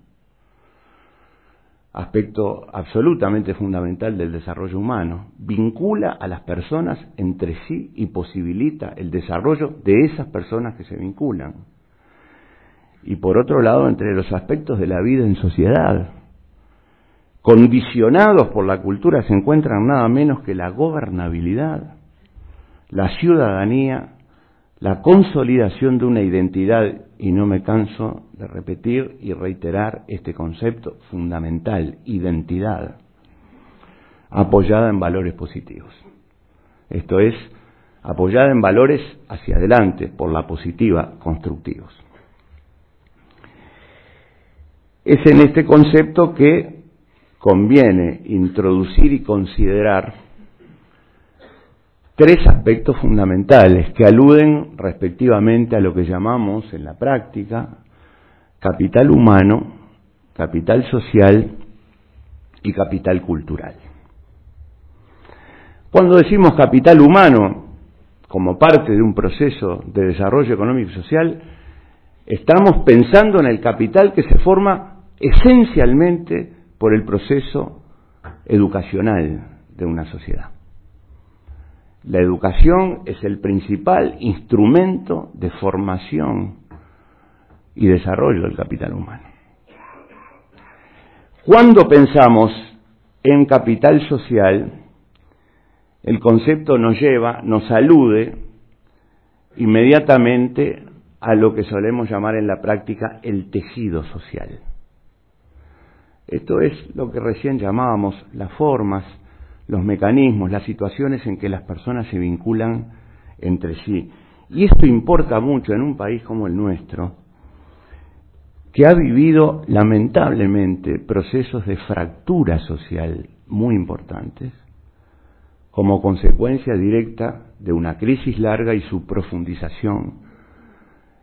Aspecto absolutamente fundamental del desarrollo humano. Vincula a las personas entre sí y posibilita el desarrollo de esas personas que se vinculan. Y por otro lado, entre los aspectos de la vida en sociedad, condicionados por la cultura, se encuentran nada menos que la gobernabilidad, la ciudadanía, la consolidación de una identidad, y no me canso de repetir y reiterar este concepto fundamental, identidad, apoyada en valores positivos. Esto es, apoyada en valores hacia adelante, por la positiva, constructivos. Es en este concepto que conviene introducir y considerar tres aspectos fundamentales que aluden respectivamente a lo que llamamos en la práctica capital humano, capital social y capital cultural. Cuando decimos capital humano como parte de un proceso de desarrollo económico y social, estamos pensando en el capital que se forma esencialmente por el proceso educacional de una sociedad. La educación es el principal instrumento de formación y desarrollo del capital humano. Cuando pensamos en capital social, el concepto nos lleva, nos alude inmediatamente a lo que solemos llamar en la práctica el tejido social. Esto es lo que recién llamábamos las formas, los mecanismos, las situaciones en que las personas se vinculan entre sí. Y esto importa mucho en un país como el nuestro, que ha vivido lamentablemente procesos de fractura social muy importantes, como consecuencia directa de una crisis larga y su profundización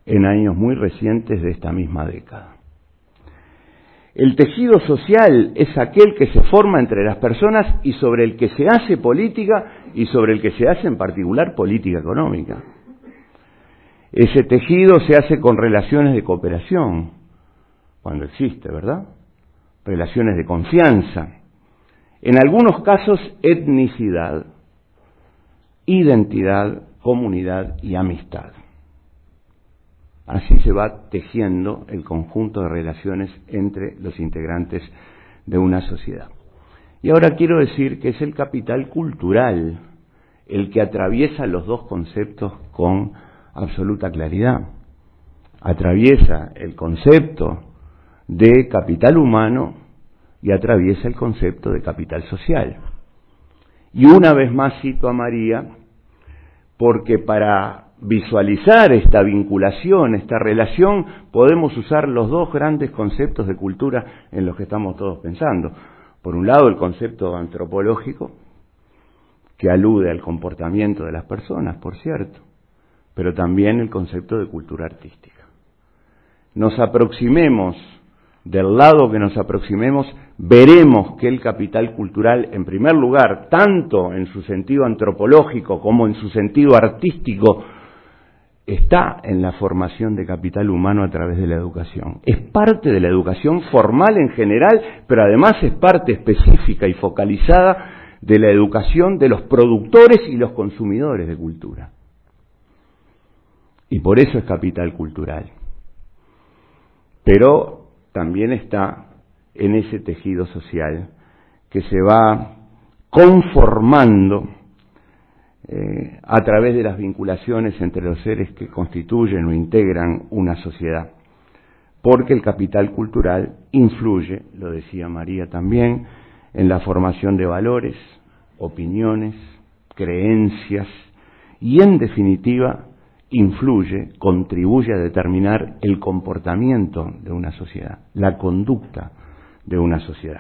en años muy recientes de esta misma década. El tejido social es aquel que se forma entre las personas y sobre el que se hace política y sobre el que se hace en particular política económica. Ese tejido se hace con relaciones de cooperación, cuando existe, ¿verdad? Relaciones de confianza. En algunos casos, etnicidad, identidad, comunidad y amistad. Así se va tejiendo el conjunto de relaciones entre los integrantes de una sociedad. Y ahora quiero decir que es el capital cultural el que atraviesa los dos conceptos con absoluta claridad. Atraviesa el concepto de capital humano y atraviesa el concepto de capital social. Y una vez más cito a María, porque para visualizar esta vinculación, esta relación, podemos usar los dos grandes conceptos de cultura en los que estamos todos pensando. Por un lado, el concepto antropológico, que alude al comportamiento de las personas, por cierto, pero también el concepto de cultura artística. Nos aproximemos, del lado que nos aproximemos, veremos que el capital cultural, en primer lugar, tanto en su sentido antropológico como en su sentido artístico, está en la formación de capital humano a través de la educación. Es parte de la educación formal en general, pero además es parte específica y focalizada de la educación de los productores y los consumidores de cultura. Y por eso es capital cultural. Pero también está en ese tejido social que se va conformando eh, a través de las vinculaciones entre los seres que constituyen o integran una sociedad. Porque el capital cultural influye, lo decía María también, en la formación de valores, opiniones, creencias y, en definitiva, influye, contribuye a determinar el comportamiento de una sociedad, la conducta de una sociedad.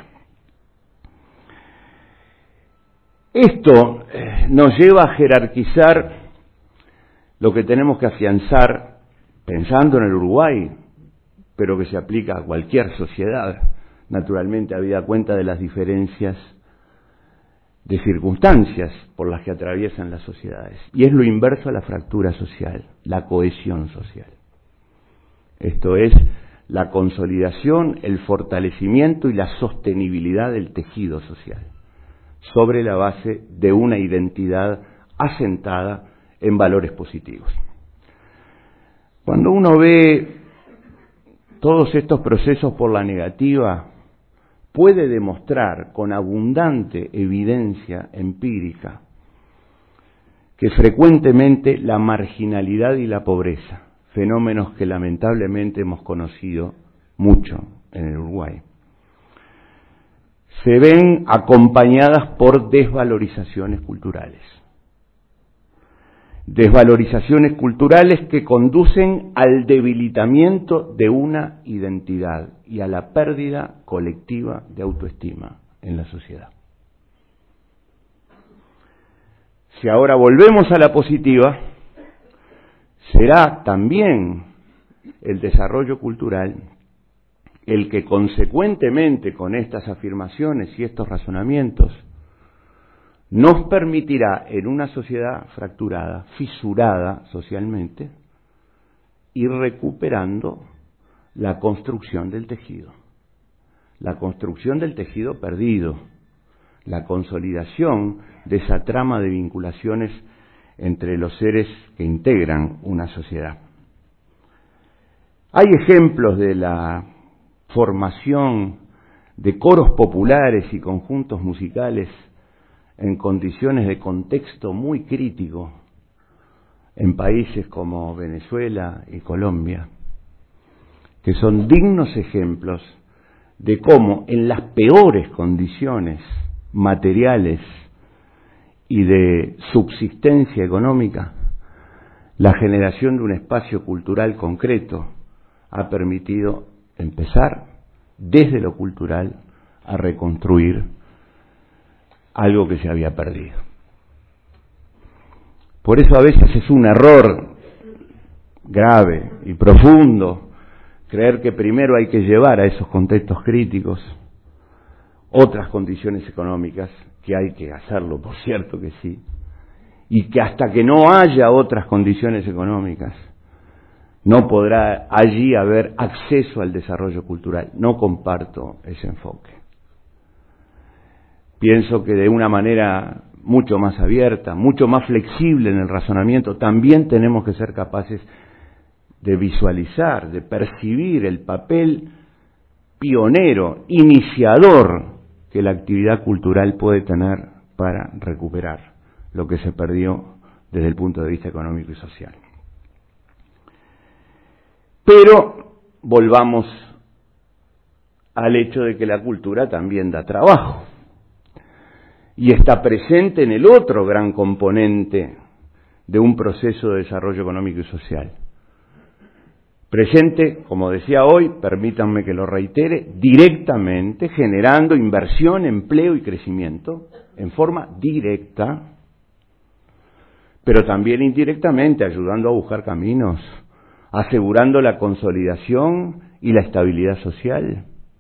Esto eh, nos lleva a jerarquizar lo que tenemos que afianzar, pensando en el Uruguay, pero que se aplica a cualquier sociedad, naturalmente habida cuenta de las diferencias de circunstancias por las que atraviesan las sociedades. Y es lo inverso a la fractura social, la cohesión social. Esto es la consolidación, el fortalecimiento y la sostenibilidad del tejido social, sobre la base de una identidad asentada en valores positivos. Cuando uno ve todos estos procesos por la negativa, puede demostrar con abundante evidencia empírica que frecuentemente la marginalidad y la pobreza, fenómenos que lamentablemente hemos conocido mucho en el Uruguay, se ven acompañadas por desvalorizaciones culturales. Desvalorizaciones culturales que conducen al debilitamiento de una identidad y a la pérdida colectiva de autoestima en la sociedad. Si ahora volvemos a la positiva, será también el desarrollo cultural el que consecuentemente con estas afirmaciones y estos razonamientos nos permitirá en una sociedad fracturada, fisurada socialmente, ir recuperando la construcción del tejido, la construcción del tejido perdido, la consolidación de esa trama de vinculaciones entre los seres que integran una sociedad. Hay ejemplos de la formación de coros populares y conjuntos musicales en condiciones de contexto muy crítico en países como Venezuela y Colombia, que son dignos ejemplos de cómo en las peores condiciones materiales y de subsistencia económica, la generación de un espacio cultural concreto ha permitido empezar desde lo cultural a reconstruir algo que se había perdido. Por eso a veces es un error grave y profundo creer que primero hay que llevar a esos contextos críticos otras condiciones económicas, que hay que hacerlo, por cierto que sí, y que hasta que no haya otras condiciones económicas, no podrá allí haber acceso al desarrollo cultural. No comparto ese enfoque. Pienso que de una manera mucho más abierta, mucho más flexible en el razonamiento, también tenemos que ser capaces de visualizar, de percibir el papel pionero, iniciador que la actividad cultural puede tener para recuperar lo que se perdió desde el punto de vista económico y social. Pero volvamos al hecho de que la cultura también da trabajo y está presente en el otro gran componente de un proceso de desarrollo económico y social. Presente, como decía hoy, permítanme que lo reitere, directamente generando inversión, empleo y crecimiento en forma directa, pero también indirectamente ayudando a buscar caminos, asegurando la consolidación y la estabilidad social.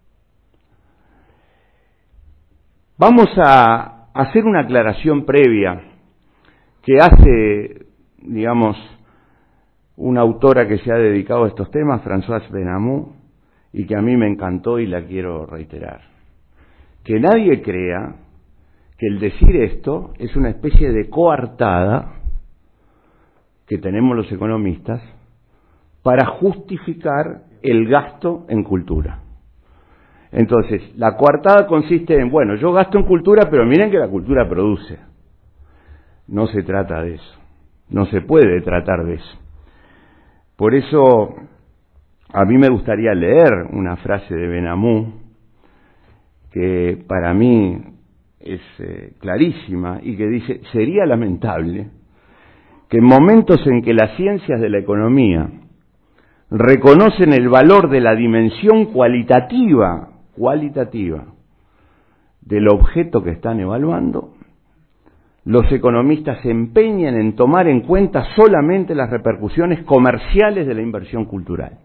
Vamos a hacer una aclaración previa que hace, digamos, una autora que se ha dedicado a estos temas, Françoise Benamou, y que a mí me encantó y la quiero reiterar. Que nadie crea que el decir esto es una especie de coartada que tenemos los economistas para justificar el gasto en cultura. Entonces, la coartada consiste en, bueno, yo gasto en cultura, pero miren que la cultura produce. No se trata de eso, no se puede tratar de eso. Por eso, a mí me gustaría leer una frase de Benamou, que para mí es eh, clarísima, y que dice, sería lamentable que en momentos en que las ciencias de la economía reconocen el valor de la dimensión cualitativa, cualitativa del objeto que están evaluando, los economistas se empeñan en tomar en cuenta solamente las repercusiones comerciales de la inversión cultural.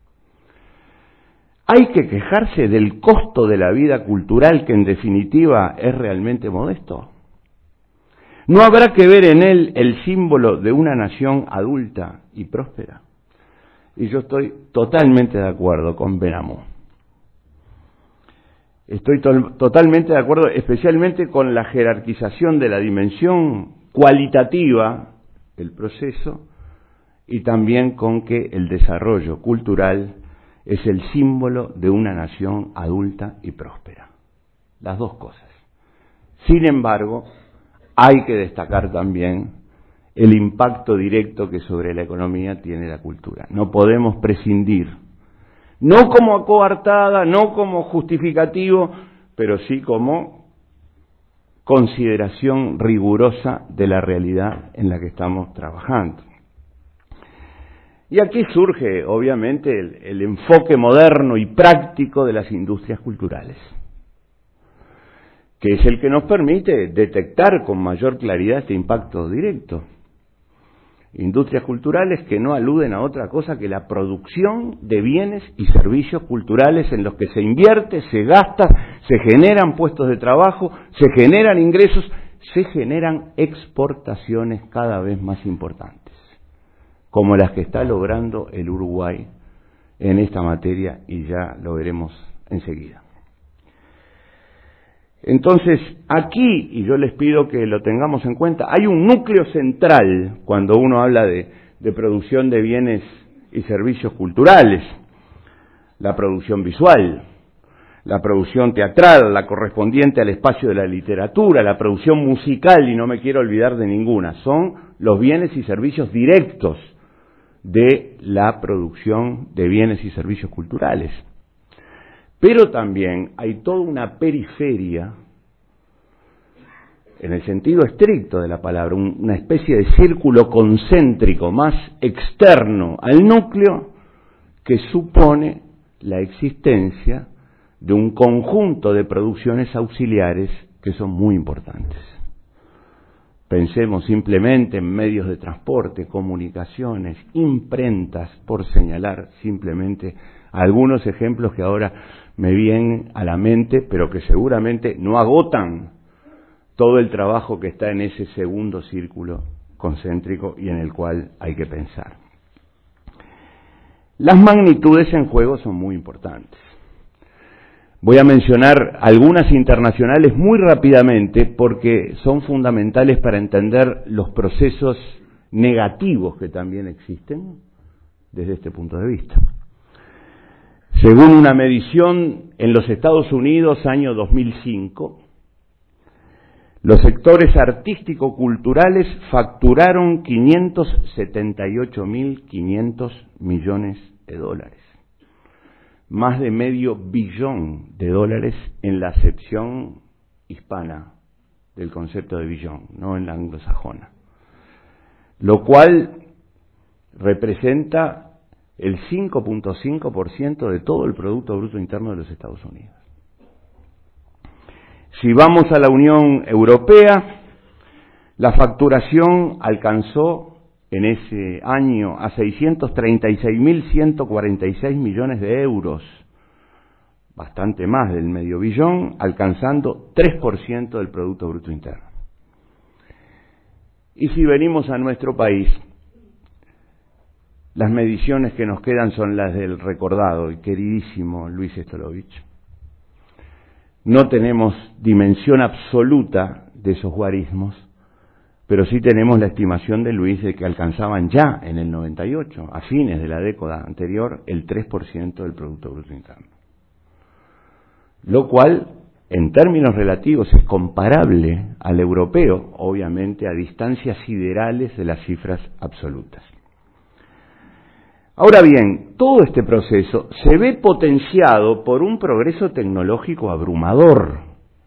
¿Hay que quejarse del costo de la vida cultural, que en definitiva es realmente modesto? ¿No habrá que ver en él el símbolo de una nación adulta y próspera? Y yo estoy totalmente de acuerdo con Benamou. Estoy to- totalmente de acuerdo, especialmente con la jerarquización de la dimensión cualitativa del proceso y también con que el desarrollo cultural es el símbolo de una nación adulta y próspera. Las dos cosas. Sin embargo, hay que destacar también el impacto directo que sobre la economía tiene la cultura. No podemos prescindir, no como coartada, no como justificativo, pero sí como consideración rigurosa de la realidad en la que estamos trabajando. Y aquí surge, obviamente, el, el enfoque moderno y práctico de las industrias culturales, que es el que nos permite detectar con mayor claridad este impacto directo. Industrias culturales que no aluden a otra cosa que la producción de bienes y servicios culturales en los que se invierte, se gasta, se generan puestos de trabajo, se generan ingresos, se generan exportaciones cada vez más importantes, como las que está logrando el Uruguay en esta materia, y ya lo veremos enseguida. Entonces, aquí, y yo les pido que lo tengamos en cuenta, hay un núcleo central cuando uno habla de, de producción de bienes y servicios culturales: la producción visual, la producción teatral, la correspondiente al espacio de la literatura, la producción musical, y no me quiero olvidar de ninguna. Son los bienes y servicios directos de la producción de bienes y servicios culturales. Pero también hay toda una periferia, en el sentido estricto de la palabra, una especie de círculo concéntrico más externo al núcleo, que supone la existencia de un conjunto de producciones auxiliares que son muy importantes. Pensemos simplemente en medios de transporte, comunicaciones, imprentas, por señalar simplemente algunos ejemplos que ahora me vienen a la mente, pero que seguramente no agotan todo el trabajo que está en ese segundo círculo concéntrico y en el cual hay que pensar. Las magnitudes en juego son muy importantes. Voy a mencionar algunas internacionales muy rápidamente porque son fundamentales para entender los procesos negativos que también existen desde este punto de vista. Según una medición en los Estados Unidos, año dos mil cinco, los sectores artístico-culturales facturaron quinientos setenta y ocho mil quinientos millones de dólares. Más de medio billón de dólares en la acepción hispana del concepto de billón, no en la anglosajona. Lo cual representa el cinco punto cinco por ciento de todo el Producto Bruto Interno de los Estados Unidos. Si vamos a la Unión Europea, la facturación alcanzó en ese año a seiscientos treinta y seis mil ciento cuarenta y seis millones de euros, bastante más del medio billón, alcanzando tres por ciento del Producto Bruto Interno. Y si venimos a nuestro país, las mediciones que nos quedan son las del recordado y queridísimo Luis Stolovich. No tenemos dimensión absoluta de esos guarismos, pero sí tenemos la estimación de Luis de que alcanzaban ya en el noventa y ocho, a fines de la década anterior, el tres por ciento del Producto Bruto Interno. Lo cual, en términos relativos, es comparable al europeo, obviamente a distancias siderales de las cifras absolutas. Ahora bien, todo este proceso se ve potenciado por un progreso tecnológico abrumador.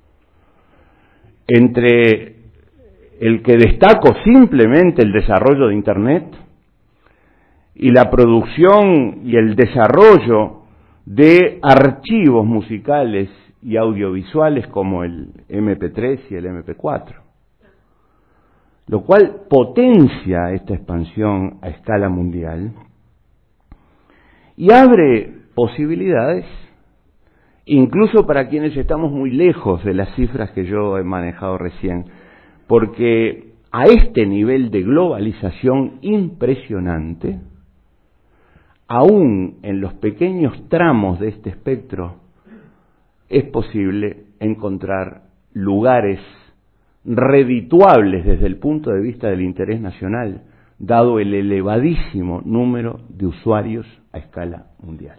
Entre el que destaco simplemente el desarrollo de Internet y la producción y el desarrollo de archivos musicales y audiovisuales como el eme pe tres y el eme pe cuatro, lo cual potencia esta expansión a escala mundial y abre posibilidades incluso para quienes estamos muy lejos de las cifras que yo he manejado recién, porque a este nivel de globalización impresionante, aún en los pequeños tramos de este espectro, es posible encontrar lugares redituables desde el punto de vista del interés nacional, dado el elevadísimo número de usuarios a escala mundial.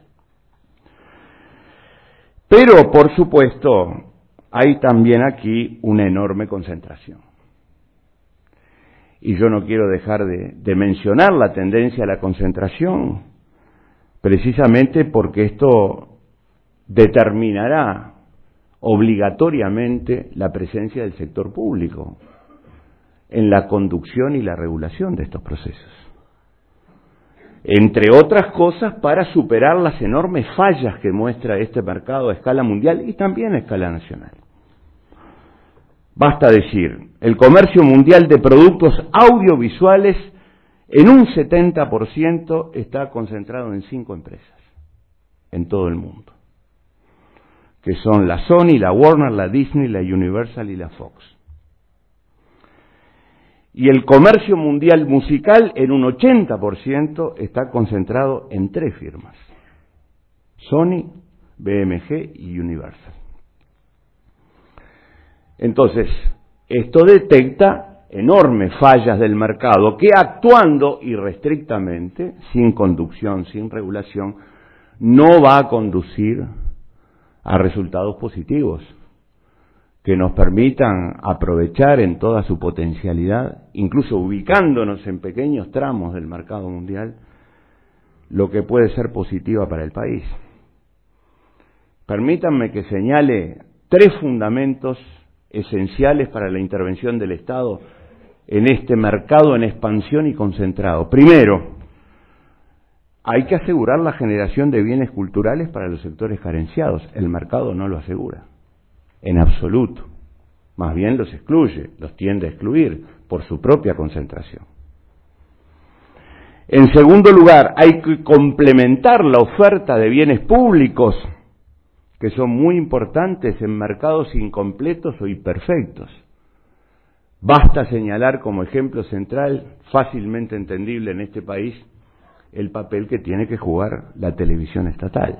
Pero, por supuesto, hay también aquí una enorme concentración. Y yo no quiero dejar de, de mencionar la tendencia a la concentración, precisamente porque esto determinará obligatoriamente la presencia del sector público en la conducción y la regulación de estos procesos. Entre otras cosas, para superar las enormes fallas que muestra este mercado a escala mundial y también a escala nacional. Basta decir, el comercio mundial de productos audiovisuales en un setenta por ciento está concentrado en cinco empresas en todo el mundo, que son la Sony, la Warner, la Disney, la Universal y la Fox. Y el comercio mundial musical en un ochenta por ciento está concentrado en tres firmas, Sony, be eme ge y Universal. Entonces, esto detecta enormes fallas del mercado que, actuando irrestrictamente, sin conducción, sin regulación, no va a conducir a resultados positivos que nos permitan aprovechar en toda su potencialidad, incluso ubicándonos en pequeños tramos del mercado mundial, lo que puede ser positiva para el país. Permítanme que señale tres fundamentos esenciales para la intervención del Estado en este mercado en expansión y concentrado. Primero, hay que asegurar la generación de bienes culturales para los sectores carenciados. El mercado no lo asegura, en absoluto. Más bien los excluye, los tiende a excluir, por su propia concentración. En segundo lugar, hay que complementar la oferta de bienes públicos, que son muy importantes en mercados incompletos o imperfectos. Basta señalar como ejemplo central, fácilmente entendible en este país, el papel que tiene que jugar la televisión estatal.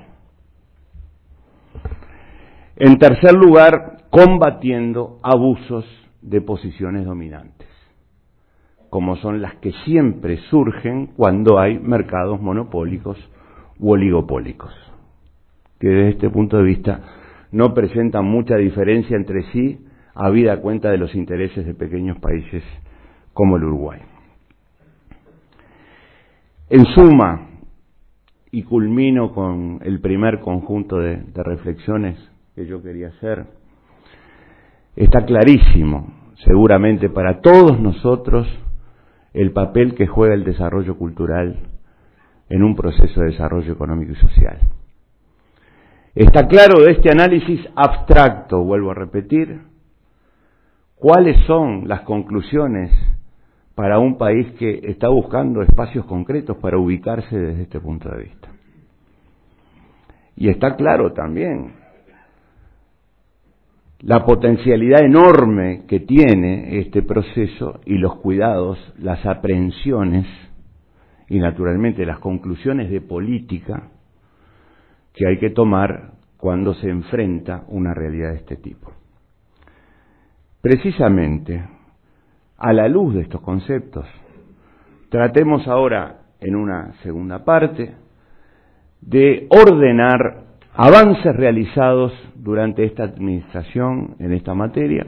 En tercer lugar, combatiendo abusos de posiciones dominantes, como son las que siempre surgen cuando hay mercados monopólicos u oligopólicos, que desde este punto de vista no presentan mucha diferencia entre sí, habida cuenta de los intereses de pequeños países como el Uruguay. En suma, y culmino con el primer conjunto de, de reflexiones que yo quería hacer, está clarísimo, seguramente para todos nosotros, el papel que juega el desarrollo cultural en un proceso de desarrollo económico y social. Está claro de este análisis abstracto, vuelvo a repetir, cuáles son las conclusiones para un país que está buscando espacios concretos para ubicarse desde este punto de vista. Y está claro también la potencialidad enorme que tiene este proceso y los cuidados, las aprehensiones y naturalmente las conclusiones de política que hay que tomar cuando se enfrenta una realidad de este tipo. Precisamente, a la luz de estos conceptos, tratemos ahora, en una segunda parte, de ordenar avances realizados durante esta administración en esta materia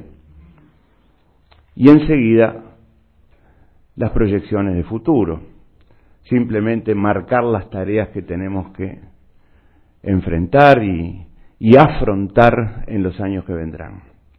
y enseguida las proyecciones de futuro, simplemente marcar las tareas que tenemos que enfrentar y, y afrontar en los años que vendrán.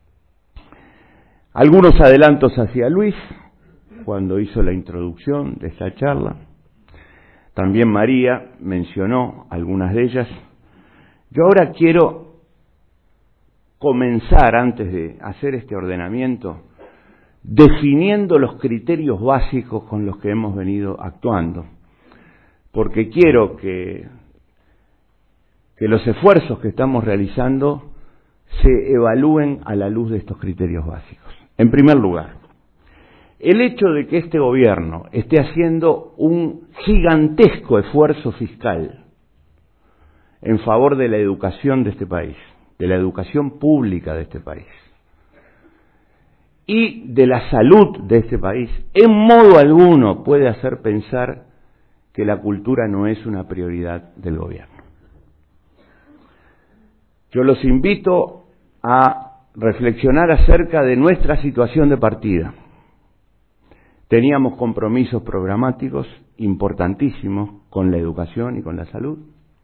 Algunos adelantos hacia Luis, cuando hizo la introducción de esta charla. También María mencionó algunas de ellas. Yo ahora quiero comenzar, antes de hacer este ordenamiento, definiendo los criterios básicos con los que hemos venido actuando, porque quiero que, que los esfuerzos que estamos realizando se evalúen a la luz de estos criterios básicos. En primer lugar, el hecho de que este gobierno esté haciendo un gigantesco esfuerzo fiscal en favor de la educación de este país, de la educación pública de este país y de la salud de este país, en modo alguno puede hacer pensar que la cultura no es una prioridad del gobierno. Yo los invito a reflexionar acerca de nuestra situación de partida. Teníamos compromisos programáticos importantísimos con la educación y con la salud.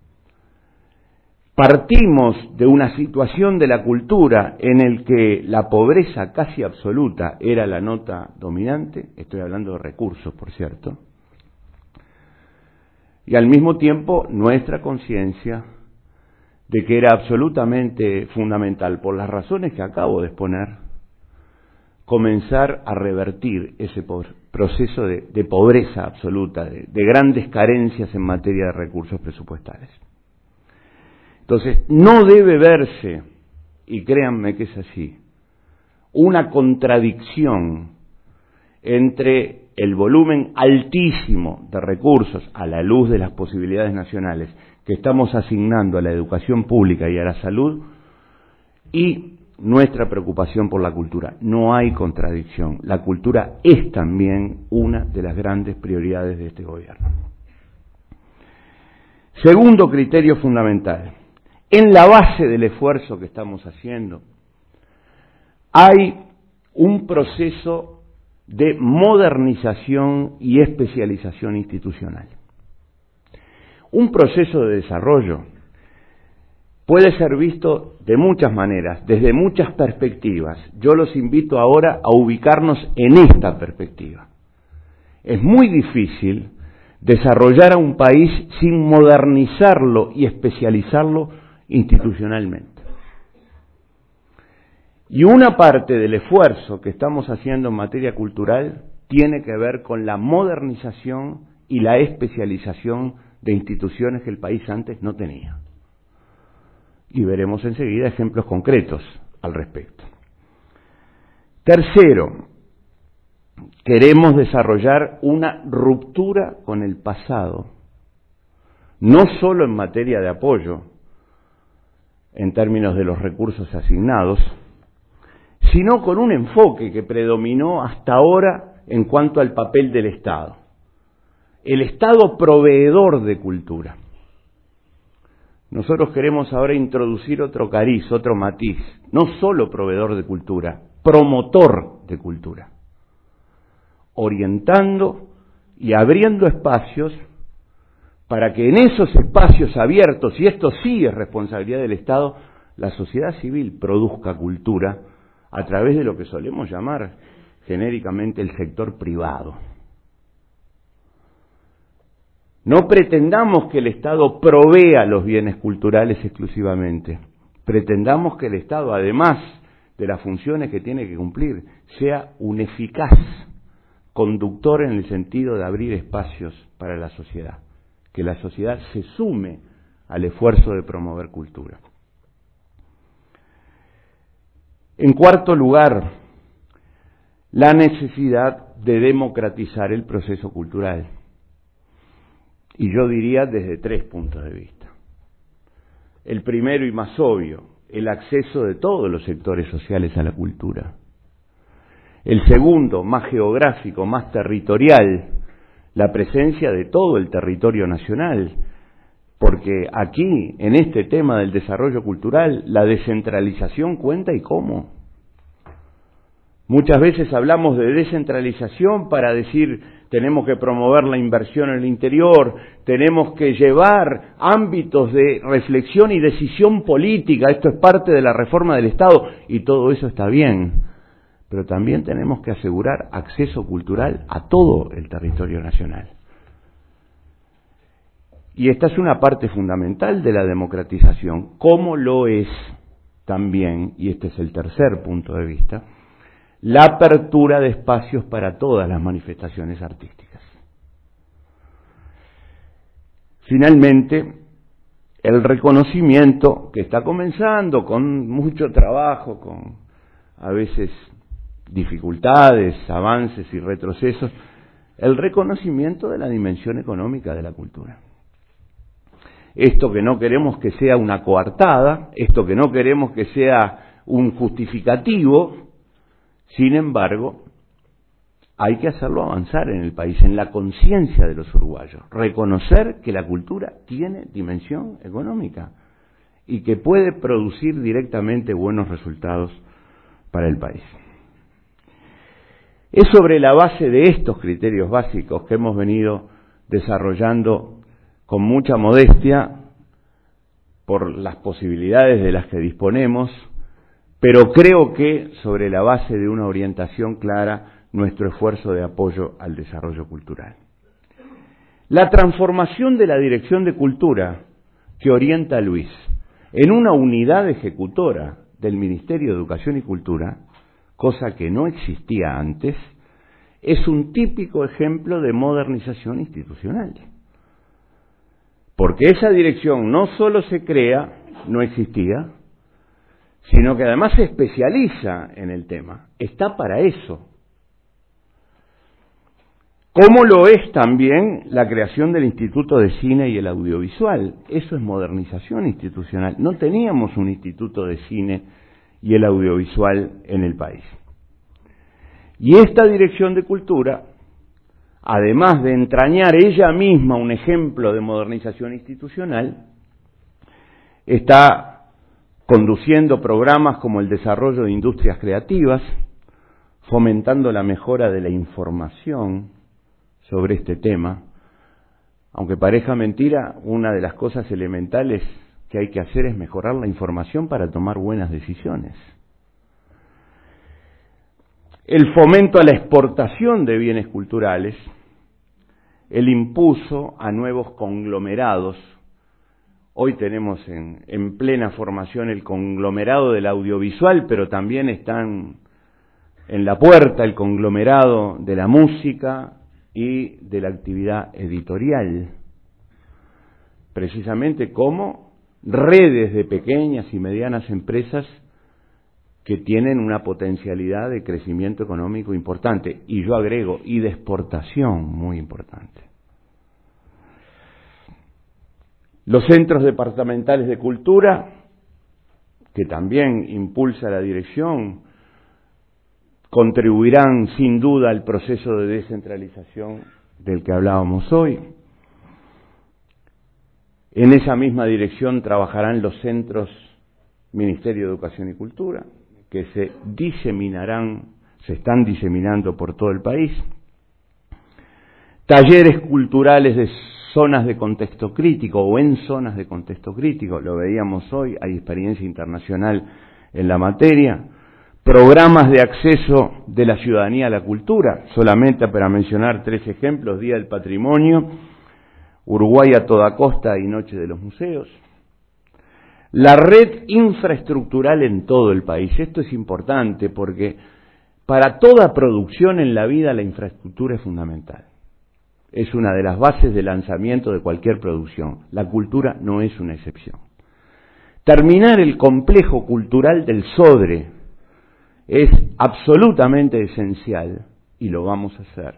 Partimos de una situación de la cultura en el que la pobreza casi absoluta era la nota dominante, estoy hablando de recursos, por cierto, y al mismo tiempo nuestra conciencia de que era absolutamente fundamental, por las razones que acabo de exponer, comenzar a revertir ese proceso de, de pobreza absoluta, de, de grandes carencias en materia de recursos presupuestales. Entonces, no debe verse, y créanme que es así, una contradicción entre el volumen altísimo de recursos a la luz de las posibilidades nacionales que estamos asignando a la educación pública y a la salud y nuestra preocupación por la cultura. No hay contradicción. La cultura es también una de las grandes prioridades de este gobierno. Segundo criterio fundamental. En la base del esfuerzo que estamos haciendo hay un proceso de modernización y especialización institucional. Un proceso de desarrollo puede ser visto de muchas maneras, desde muchas perspectivas. Yo los invito ahora a ubicarnos en esta perspectiva. Es muy difícil desarrollar a un país sin modernizarlo y especializarlo institucionalmente. Y una parte del esfuerzo que estamos haciendo en materia cultural tiene que ver con la modernización y la especialización de instituciones que el país antes no tenía. Y veremos enseguida ejemplos concretos al respecto. Tercero, queremos desarrollar una ruptura con el pasado, no solo en materia de apoyo, en términos de los recursos asignados, sino con un enfoque que predominó hasta ahora en cuanto al papel del Estado. El Estado proveedor de cultura. Nosotros queremos ahora introducir otro cariz, otro matiz, no solo proveedor de cultura, promotor de cultura, orientando y abriendo espacios para que en esos espacios abiertos, y esto sí es responsabilidad del Estado, la sociedad civil produzca cultura a través de lo que solemos llamar genéricamente el sector privado. No pretendamos que el Estado provea los bienes culturales exclusivamente. Pretendamos que el Estado, además de las funciones que tiene que cumplir, sea un eficaz conductor en el sentido de abrir espacios para la sociedad. Que la sociedad se sume al esfuerzo de promover cultura. En cuarto lugar, la necesidad de democratizar el proceso cultural. Y yo diría desde tres puntos de vista. El primero y más obvio, el acceso de todos los sectores sociales a la cultura. El segundo, más geográfico, más territorial, la presencia de todo el territorio nacional, porque aquí, en este tema del desarrollo cultural, la descentralización cuenta y cómo. Muchas veces hablamos de descentralización para decir tenemos que promover la inversión en el interior, tenemos que llevar ámbitos de reflexión y decisión política, esto es parte de la reforma del Estado, y todo eso está bien, pero también tenemos que asegurar acceso cultural a todo el territorio nacional. Y esta es una parte fundamental de la democratización, como lo es también, y este es el tercer punto de vista, la apertura de espacios para todas las manifestaciones artísticas. Finalmente, el reconocimiento que está comenzando con mucho trabajo, con a veces dificultades, avances y retrocesos, el reconocimiento de la dimensión económica de la cultura. Esto que no queremos que sea una coartada, esto que no queremos que sea un justificativo, sin embargo, hay que hacerlo avanzar en el país, en la conciencia de los uruguayos, reconocer que la cultura tiene dimensión económica y que puede producir directamente buenos resultados para el país. Es sobre la base de estos criterios básicos que hemos venido desarrollando con mucha modestia por las posibilidades de las que disponemos, pero creo que sobre la base de una orientación clara, nuestro esfuerzo de apoyo al desarrollo cultural. La transformación de la Dirección de Cultura que orienta a Luis en una unidad ejecutora del Ministerio de Educación y Cultura, cosa que no existía antes, es un típico ejemplo de modernización institucional. Porque esa dirección no solo se crea, no existía, sino que además se especializa en el tema, está para eso. Como lo es también la creación del Instituto de Cine y el Audiovisual. Eso es modernización institucional. No teníamos un Instituto de Cine y el Audiovisual en el país. Y esta Dirección de Cultura, además de entrañar ella misma un ejemplo de modernización institucional, está conduciendo programas como el desarrollo de industrias creativas, fomentando la mejora de la información sobre este tema. Aunque parezca mentira, una de las cosas elementales que hay que hacer es mejorar la información para tomar buenas decisiones. El fomento a la exportación de bienes culturales, el impulso a nuevos conglomerados hoy tenemos en, en plena formación el conglomerado del audiovisual, pero también están en la puerta el conglomerado de la música y de la actividad editorial, precisamente como redes de pequeñas y medianas empresas que tienen una potencialidad de crecimiento económico importante, y yo agrego, y de exportación muy importante. Los centros departamentales de cultura, que también impulsa la dirección, contribuirán sin duda al proceso de descentralización del que hablábamos hoy. En esa misma dirección trabajarán los centros Ministerio de Educación y Cultura, que se diseminarán, se están diseminando por todo el país. Talleres culturales de zonas de contexto crítico o en zonas de contexto crítico, lo veíamos hoy, hay experiencia internacional en la materia. Programas de acceso de la ciudadanía a la cultura, solamente para mencionar tres ejemplos: Día del Patrimonio, Uruguay a toda costa y Noche de los Museos. La red infraestructural en todo el país. Esto es importante porque para toda producción en la vida la infraestructura es fundamental. Es una de las bases de lanzamiento de cualquier producción. La cultura no es una excepción. Terminar el complejo cultural del Sodre es absolutamente esencial, y lo vamos a hacer,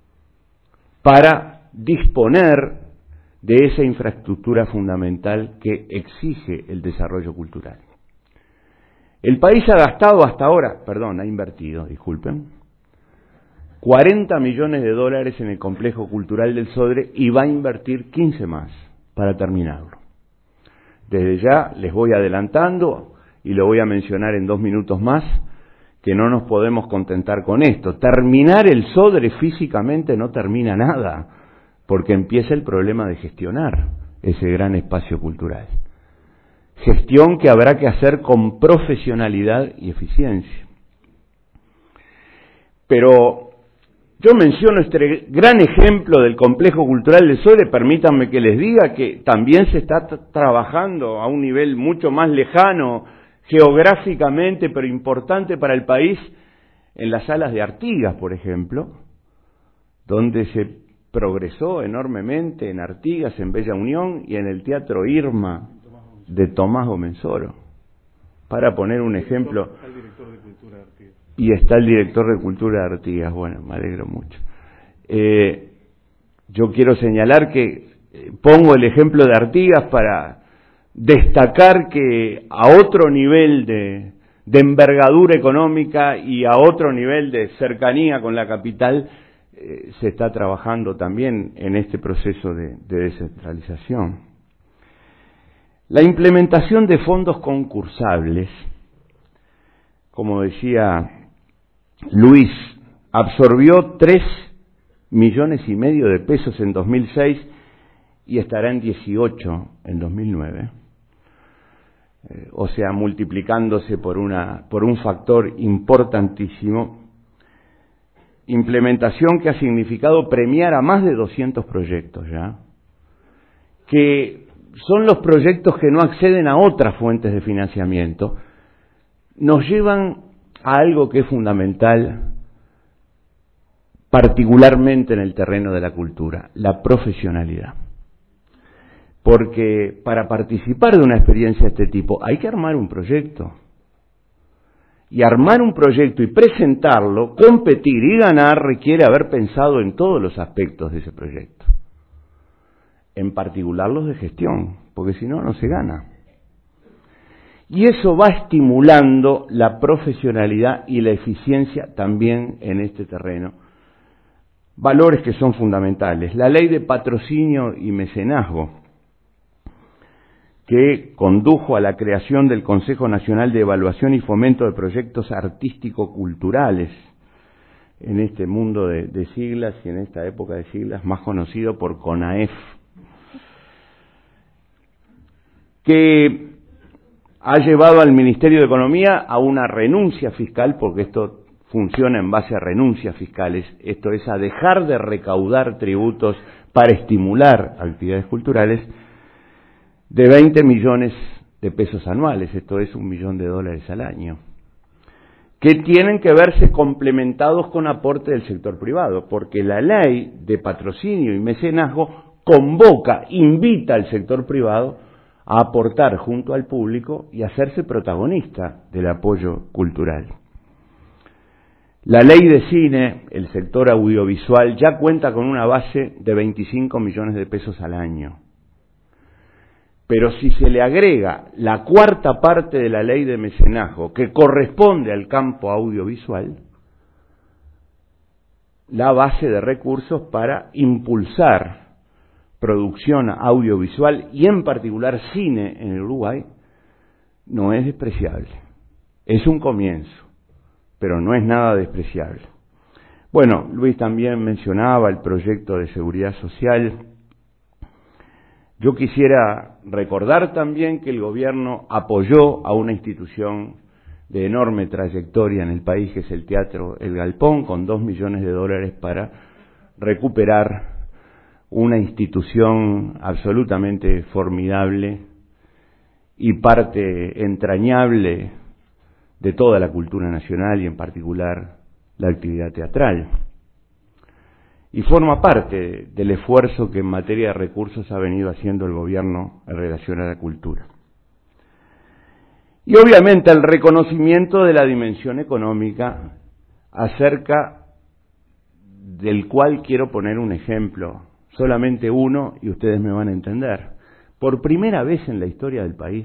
para disponer de esa infraestructura fundamental que exige el desarrollo cultural. El país ha gastado hasta ahora, perdón, ha invertido, disculpen, cuarenta millones de dólares en el complejo cultural del Sodre y va a invertir quince más para terminarlo. Desde ya les voy adelantando, y lo voy a mencionar en dos minutos más, que no nos podemos contentar con esto. Terminar el Sodre físicamente no termina nada, porque empieza el problema de gestionar ese gran espacio cultural. Gestión que habrá que hacer con profesionalidad y eficiencia. Pero yo menciono este gran ejemplo del complejo cultural del Sodre, permítanme que les diga que también se está trabajando a un nivel mucho más lejano geográficamente, pero importante para el país, en las salas de Artigas, por ejemplo, donde se progresó enormemente en Artigas, en Bella Unión y en el Teatro Irma de Tomás Gomenzoro, para poner un ejemplo. Está el director de Cultura de Artigas. Y está el director de Cultura de Artigas, bueno, me alegro mucho. Eh, yo quiero señalar que eh, pongo el ejemplo de Artigas para destacar que a otro nivel de, de envergadura económica y a otro nivel de cercanía con la capital eh, se está trabajando también en este proceso de, de descentralización. La implementación de fondos concursables, como decía Luis, absorbió tres millones y medio de pesos en dos mil seis y estará en dieciocho en dos mil nueve. Eh, o sea, multiplicándose por, una, por un factor importantísimo. Implementación que ha significado premiar a más de doscientos proyectos ya, que son los proyectos que no acceden a otras fuentes de financiamiento, nos llevan a algo que es fundamental, particularmente en el terreno de la cultura, la profesionalidad. Porque para participar de una experiencia de este tipo hay que armar un proyecto. Y armar un proyecto y presentarlo, competir y ganar requiere haber pensado en todos los aspectos de ese proyecto. En particular los de gestión, porque si no, no se gana. Y eso va estimulando la profesionalidad y la eficiencia también en este terreno. Valores que son fundamentales. La ley de patrocinio y mecenazgo, que condujo a la creación del Consejo Nacional de Evaluación y Fomento de Proyectos Artístico-Culturales, en este mundo de, de siglas y en esta época de siglas, más conocido por CONAEF, que ha llevado al Ministerio de Economía a una renuncia fiscal, porque esto funciona en base a renuncias fiscales, esto es a dejar de recaudar tributos para estimular actividades culturales, de veinte millones de pesos anuales, esto es un millón de dólares al año, que tienen que verse complementados con aporte del sector privado, porque la ley de patrocinio y mecenazgo convoca, invita al sector privado a aportar junto al público y hacerse protagonista del apoyo cultural. La ley de cine, el sector audiovisual, ya cuenta con una base de veinticinco millones de pesos al año. Pero si se le agrega la cuarta parte de la ley de mecenazgo, que corresponde al campo audiovisual, la base de recursos para impulsar producción audiovisual y en particular cine en el Uruguay no es despreciable. Es un comienzo, pero no es nada despreciable. Bueno, Luis también mencionaba el proyecto de seguridad social. Yo quisiera recordar también que el gobierno apoyó a una institución de enorme trayectoria en el país, que es el Teatro El Galpón, con dos millones de dólares para recuperar una institución absolutamente formidable y parte entrañable de toda la cultura nacional y en particular la actividad teatral. Y forma parte del esfuerzo que en materia de recursos ha venido haciendo el gobierno en relación a la cultura. Y obviamente el reconocimiento de la dimensión económica, acerca del cual quiero poner un ejemplo, solamente uno, y ustedes me van a entender. Por primera vez en la historia del país,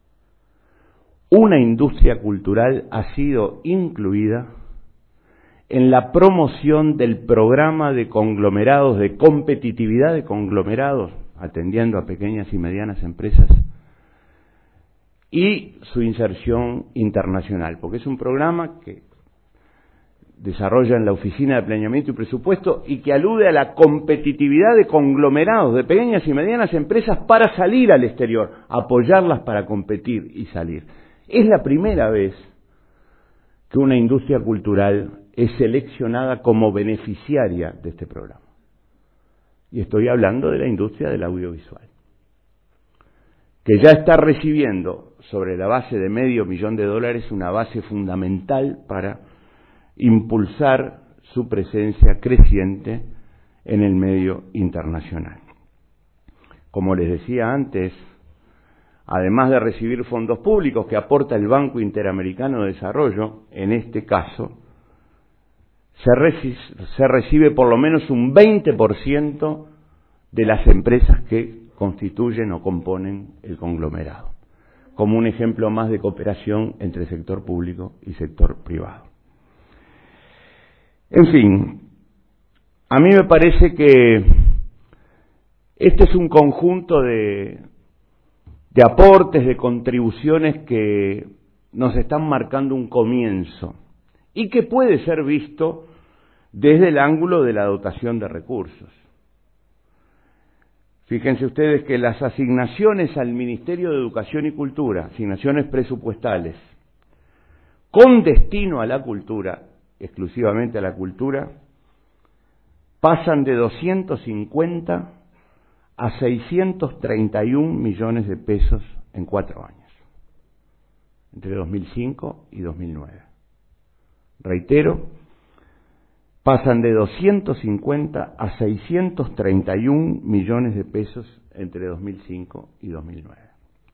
una industria cultural ha sido incluida en la promoción del programa de conglomerados, de competitividad de conglomerados, atendiendo a pequeñas y medianas empresas, y su inserción internacional, porque es un programa que desarrolla en la Oficina de Planeamiento y Presupuesto y que alude a la competitividad de conglomerados, de pequeñas y medianas empresas para salir al exterior, apoyarlas para competir y salir. Es la primera vez que una industria cultural es seleccionada como beneficiaria de este programa. Y estoy hablando de la industria del audiovisual, que ya está recibiendo sobre la base de medio millón de dólares una base fundamental para impulsar su presencia creciente en el medio internacional. Como les decía antes, además de recibir fondos públicos que aporta el Banco Interamericano de Desarrollo, en este caso, se recibe, se recibe por lo menos un veinte por ciento de las empresas que constituyen o componen el conglomerado, como un ejemplo más de cooperación entre sector público y sector privado. En fin, a mí me parece que este es un conjunto de, de aportes, de contribuciones que nos están marcando un comienzo y que puede ser visto desde el ángulo de la dotación de recursos. Fíjense ustedes que las asignaciones al Ministerio de Educación y Cultura, asignaciones presupuestales, con destino a la cultura, exclusivamente a la cultura, pasan de doscientos cincuenta a seiscientos treinta y un millones de pesos en cuatro años, entre dos mil cinco y dos mil nueve. Reitero, pasan de doscientos cincuenta a seiscientos treinta y un millones de pesos entre dos mil cinco y dos mil nueve.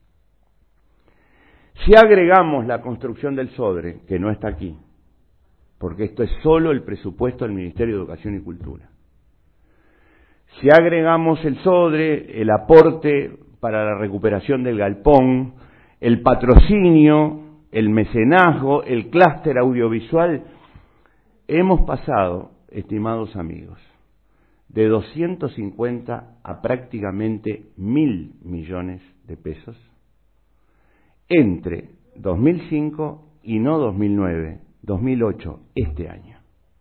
Si agregamos la construcción del SODRE, que no está aquí, porque esto es solo el presupuesto del Ministerio de Educación y Cultura, si agregamos el SODRE, el aporte para la recuperación del galpón, el patrocinio, el mecenazgo, el clúster audiovisual, hemos pasado, estimados amigos, de doscientos cincuenta a prácticamente mil millones de pesos entre dos mil cinco y no dos mil nueve, dos mil ocho, este año.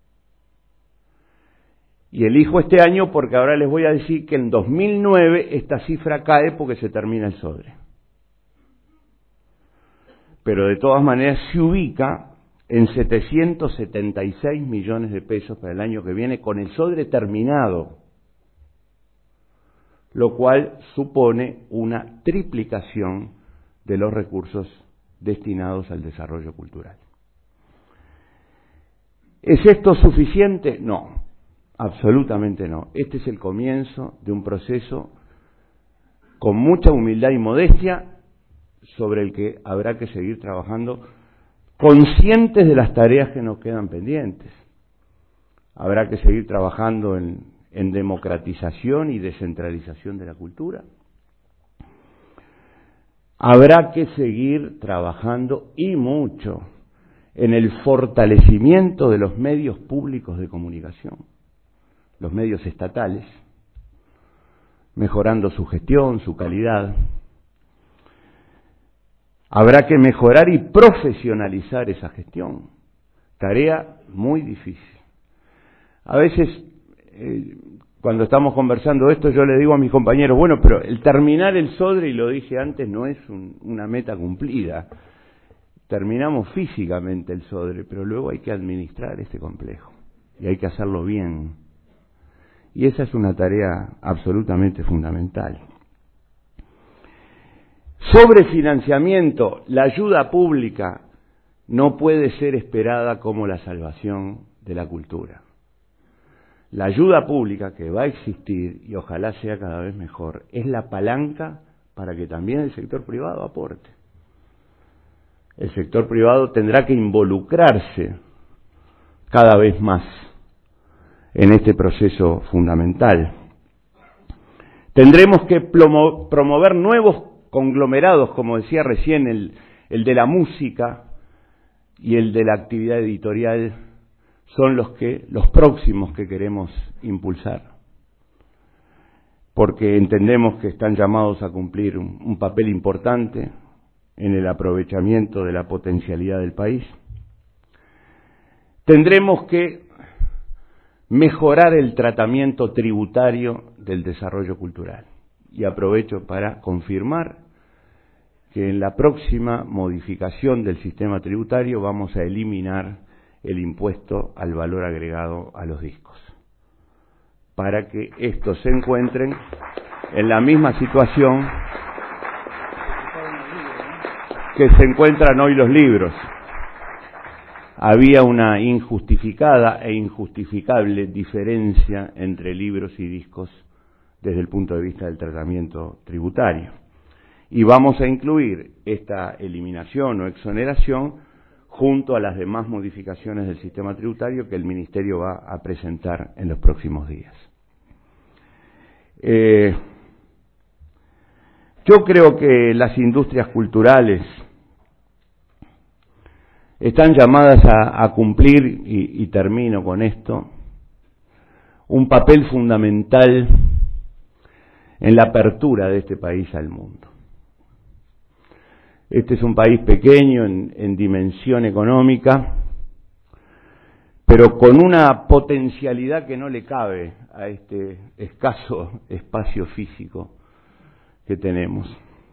Y elijo este año porque ahora les voy a decir que en dos mil nueve esta cifra cae porque se termina el SODRE. Pero de todas maneras se ubica en setecientos setenta y seis millones de pesos para el año que viene con el SODRE terminado. lo cual supone una triplicación de los recursos destinados al desarrollo cultural. ¿Es esto suficiente? No, absolutamente no. Este es el comienzo de un proceso con mucha humildad y modestia sobre el que habrá que seguir trabajando, conscientes de las tareas que nos quedan pendientes. Habrá que seguir trabajando en, en democratización y descentralización de la cultura. Habrá que seguir trabajando y mucho en el fortalecimiento de los medios públicos de comunicación, los medios estatales, mejorando su gestión, su calidad. Habrá que mejorar y profesionalizar esa gestión, tarea muy difícil. A veces, eh, cuando estamos conversando esto, yo le digo a mis compañeros, bueno, pero el terminar el SODRE, y lo dije antes, no es un, una meta cumplida. Terminamos físicamente el SODRE, pero luego hay que administrar este complejo y hay que hacerlo bien. Y esa es una tarea absolutamente fundamental. Sobre financiamiento, la ayuda pública no puede ser esperada como la salvación de la cultura. La ayuda pública que va a existir, y ojalá sea cada vez mejor, es la palanca para que también el sector privado aporte. El sector privado tendrá que involucrarse cada vez más en este proceso fundamental. Tendremos que promo- promover nuevos conglomerados, como decía recién, el, el de la música y el de la actividad editorial, son los que los próximos que queremos impulsar, porque entendemos que están llamados a cumplir un, un papel importante en el aprovechamiento de la potencialidad del país. Tendremos que mejorar el tratamiento tributario del desarrollo cultural. Y aprovecho para confirmar que en la próxima modificación del sistema tributario vamos a eliminar el impuesto al valor agregado a los discos, para que estos se encuentren en la misma situación que se encuentran hoy los libros. Había una injustificada e injustificable diferencia entre libros y discos desde el punto de vista del tratamiento tributario. Y vamos a incluir esta eliminación o exoneración junto a las demás modificaciones del sistema tributario que el Ministerio va a presentar en los próximos días. Eh, yo creo que las industrias culturales están llamadas a, a cumplir, y, y termino con esto, un papel fundamental en la apertura de este país al mundo. Este es un país pequeño en, en dimensión económica, pero con una potencialidad que no le cabe a este escaso espacio físico que tenemos.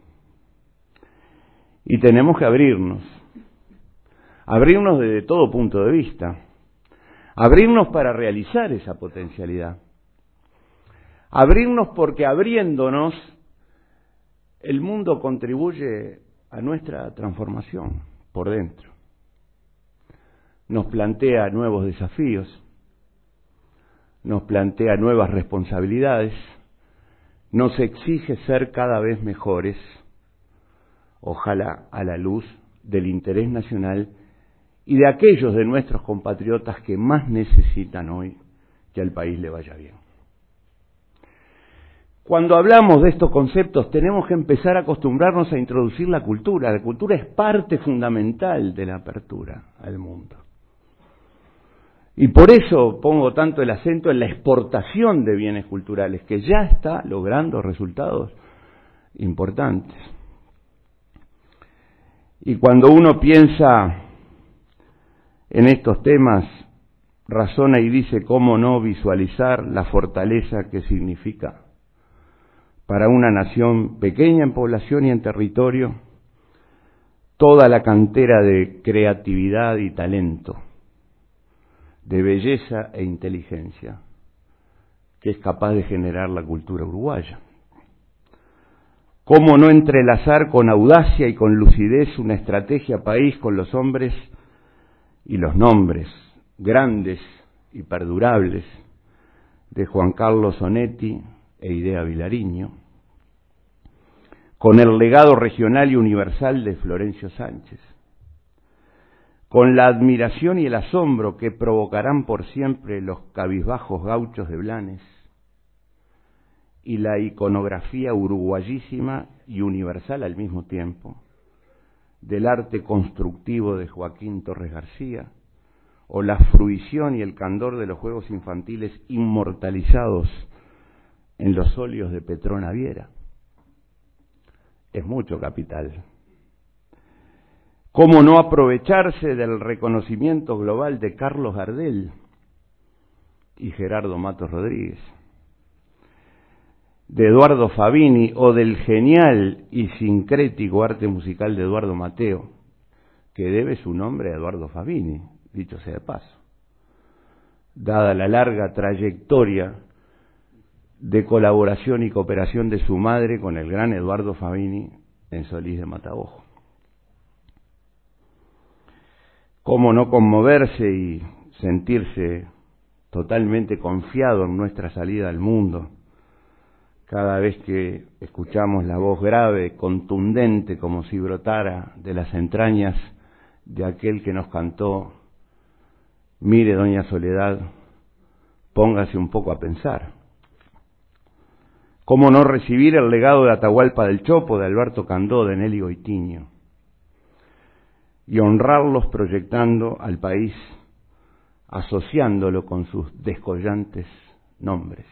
Y tenemos que abrirnos, abrirnos desde todo punto de vista, abrirnos para realizar esa potencialidad, abrirnos porque abriéndonos el mundo contribuye a nuestra transformación por dentro. Nos plantea nuevos desafíos, nos plantea nuevas responsabilidades, nos exige ser cada vez mejores, ojalá a la luz del interés nacional y de aquellos de nuestros compatriotas que más necesitan hoy que al país le vaya bien. Cuando hablamos de estos conceptos tenemos que empezar a acostumbrarnos a introducir la cultura. La cultura es parte fundamental de la apertura al mundo. Y por eso pongo tanto el acento en la exportación de bienes culturales, que ya está logrando resultados importantes. Y cuando uno piensa en estos temas, razona y dice cómo no visualizar la fortaleza que significa para una nación pequeña en población y en territorio toda la cantera de creatividad y talento, de belleza e inteligencia que es capaz de generar la cultura uruguaya. ¿Cómo no entrelazar con audacia y con lucidez una estrategia país con los hombres y los nombres grandes y perdurables de Juan Carlos Onetti e Idea Vilariño, con el legado regional y universal de Florencio Sánchez, con la admiración y el asombro que provocarán por siempre los cabizbajos gauchos de Blanes, y la iconografía uruguayísima y universal al mismo tiempo del arte constructivo de Joaquín Torres García, o la fruición y el candor de los juegos infantiles inmortalizados en los óleos de Petrona Viera. Es mucho capital. ¿Cómo no aprovecharse del reconocimiento global de Carlos Gardel y Gerardo Matos Rodríguez, de Eduardo Fabini o del genial y sincrético arte musical de Eduardo Mateo, que debe su nombre a Eduardo Fabini, dicho sea de paso, dada la larga trayectoria de colaboración y cooperación de su madre con el gran Eduardo Fabini en Solís de Mataojo. ¿Cómo no conmoverse y sentirse totalmente confiado en nuestra salida al mundo cada vez que escuchamos la voz grave, contundente, como si brotara de las entrañas de aquel que nos cantó: mire, doña Soledad, póngase un poco a pensar? ¿Cómo no recibir el legado de Atahualpa del Chopo, de Alberto Candó, de Nelly Goitiño, y honrarlos proyectando al país, asociándolo con sus descollantes nombres?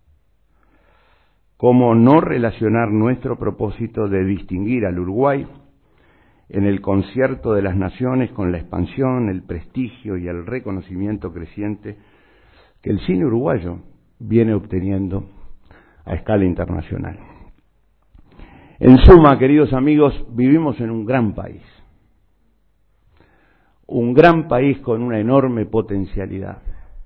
¿Cómo no relacionar nuestro propósito de distinguir al Uruguay en el concierto de las naciones con la expansión, el prestigio y el reconocimiento creciente que el cine uruguayo viene obteniendo a escala internacional? En suma, queridos amigos, vivimos en un gran país, un gran país con una enorme potencialidad,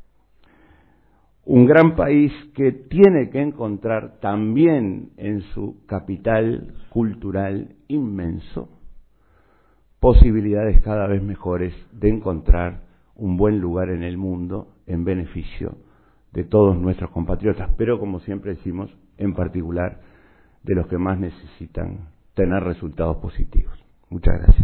un gran país que tiene que encontrar también en su capital cultural inmenso posibilidades cada vez mejores de encontrar un buen lugar en el mundo en beneficio de todos nuestros compatriotas, pero como siempre decimos, en particular de los que más necesitan tener resultados positivos. Muchas gracias.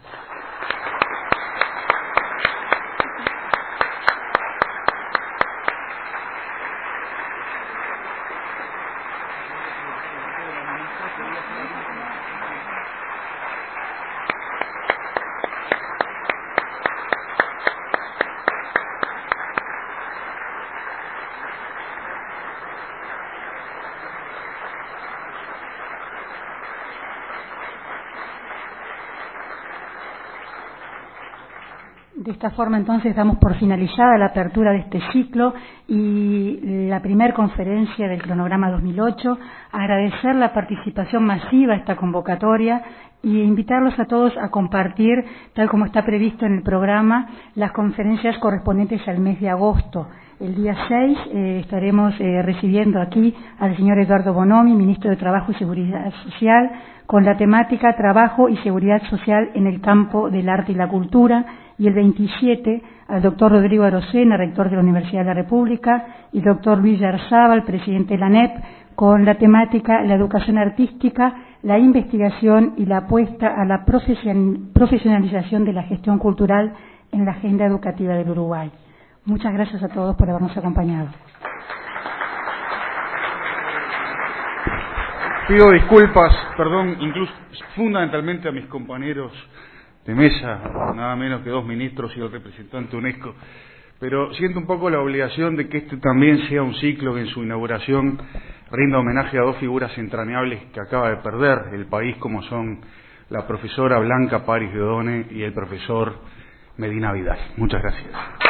De esta forma, entonces, damos por finalizada la apertura de este ciclo y la primer conferencia del cronograma dos mil ocho. Agradecer la participación masiva a esta convocatoria y invitarlos a todos a compartir, tal como está previsto en el programa, las conferencias correspondientes al mes de agosto. El día seis eh, estaremos eh, recibiendo aquí al señor Eduardo Bonomi, ministro de Trabajo y Seguridad Social, con la temática Trabajo y Seguridad Social en el campo del arte y la cultura, y el veintisiete al doctor Rodrigo Arocena, rector de la Universidad de la República, y el doctor Luis Yarzábal, presidente de la A N E P, con la temática La educación artística, la investigación y la apuesta a la profesionalización de la gestión cultural en la agenda educativa del Uruguay. Muchas gracias a todos por habernos acompañado. Pido disculpas, perdón, incluso fundamentalmente a mis compañeros de mesa, nada menos que dos ministros y el representante UNESCO, pero siento un poco la obligación de que este también sea un ciclo que en su inauguración rinda homenaje a dos figuras entrañables que acaba de perder el país, como son la profesora Blanca Paris de Odone y el profesor Medina Vidal. Muchas gracias.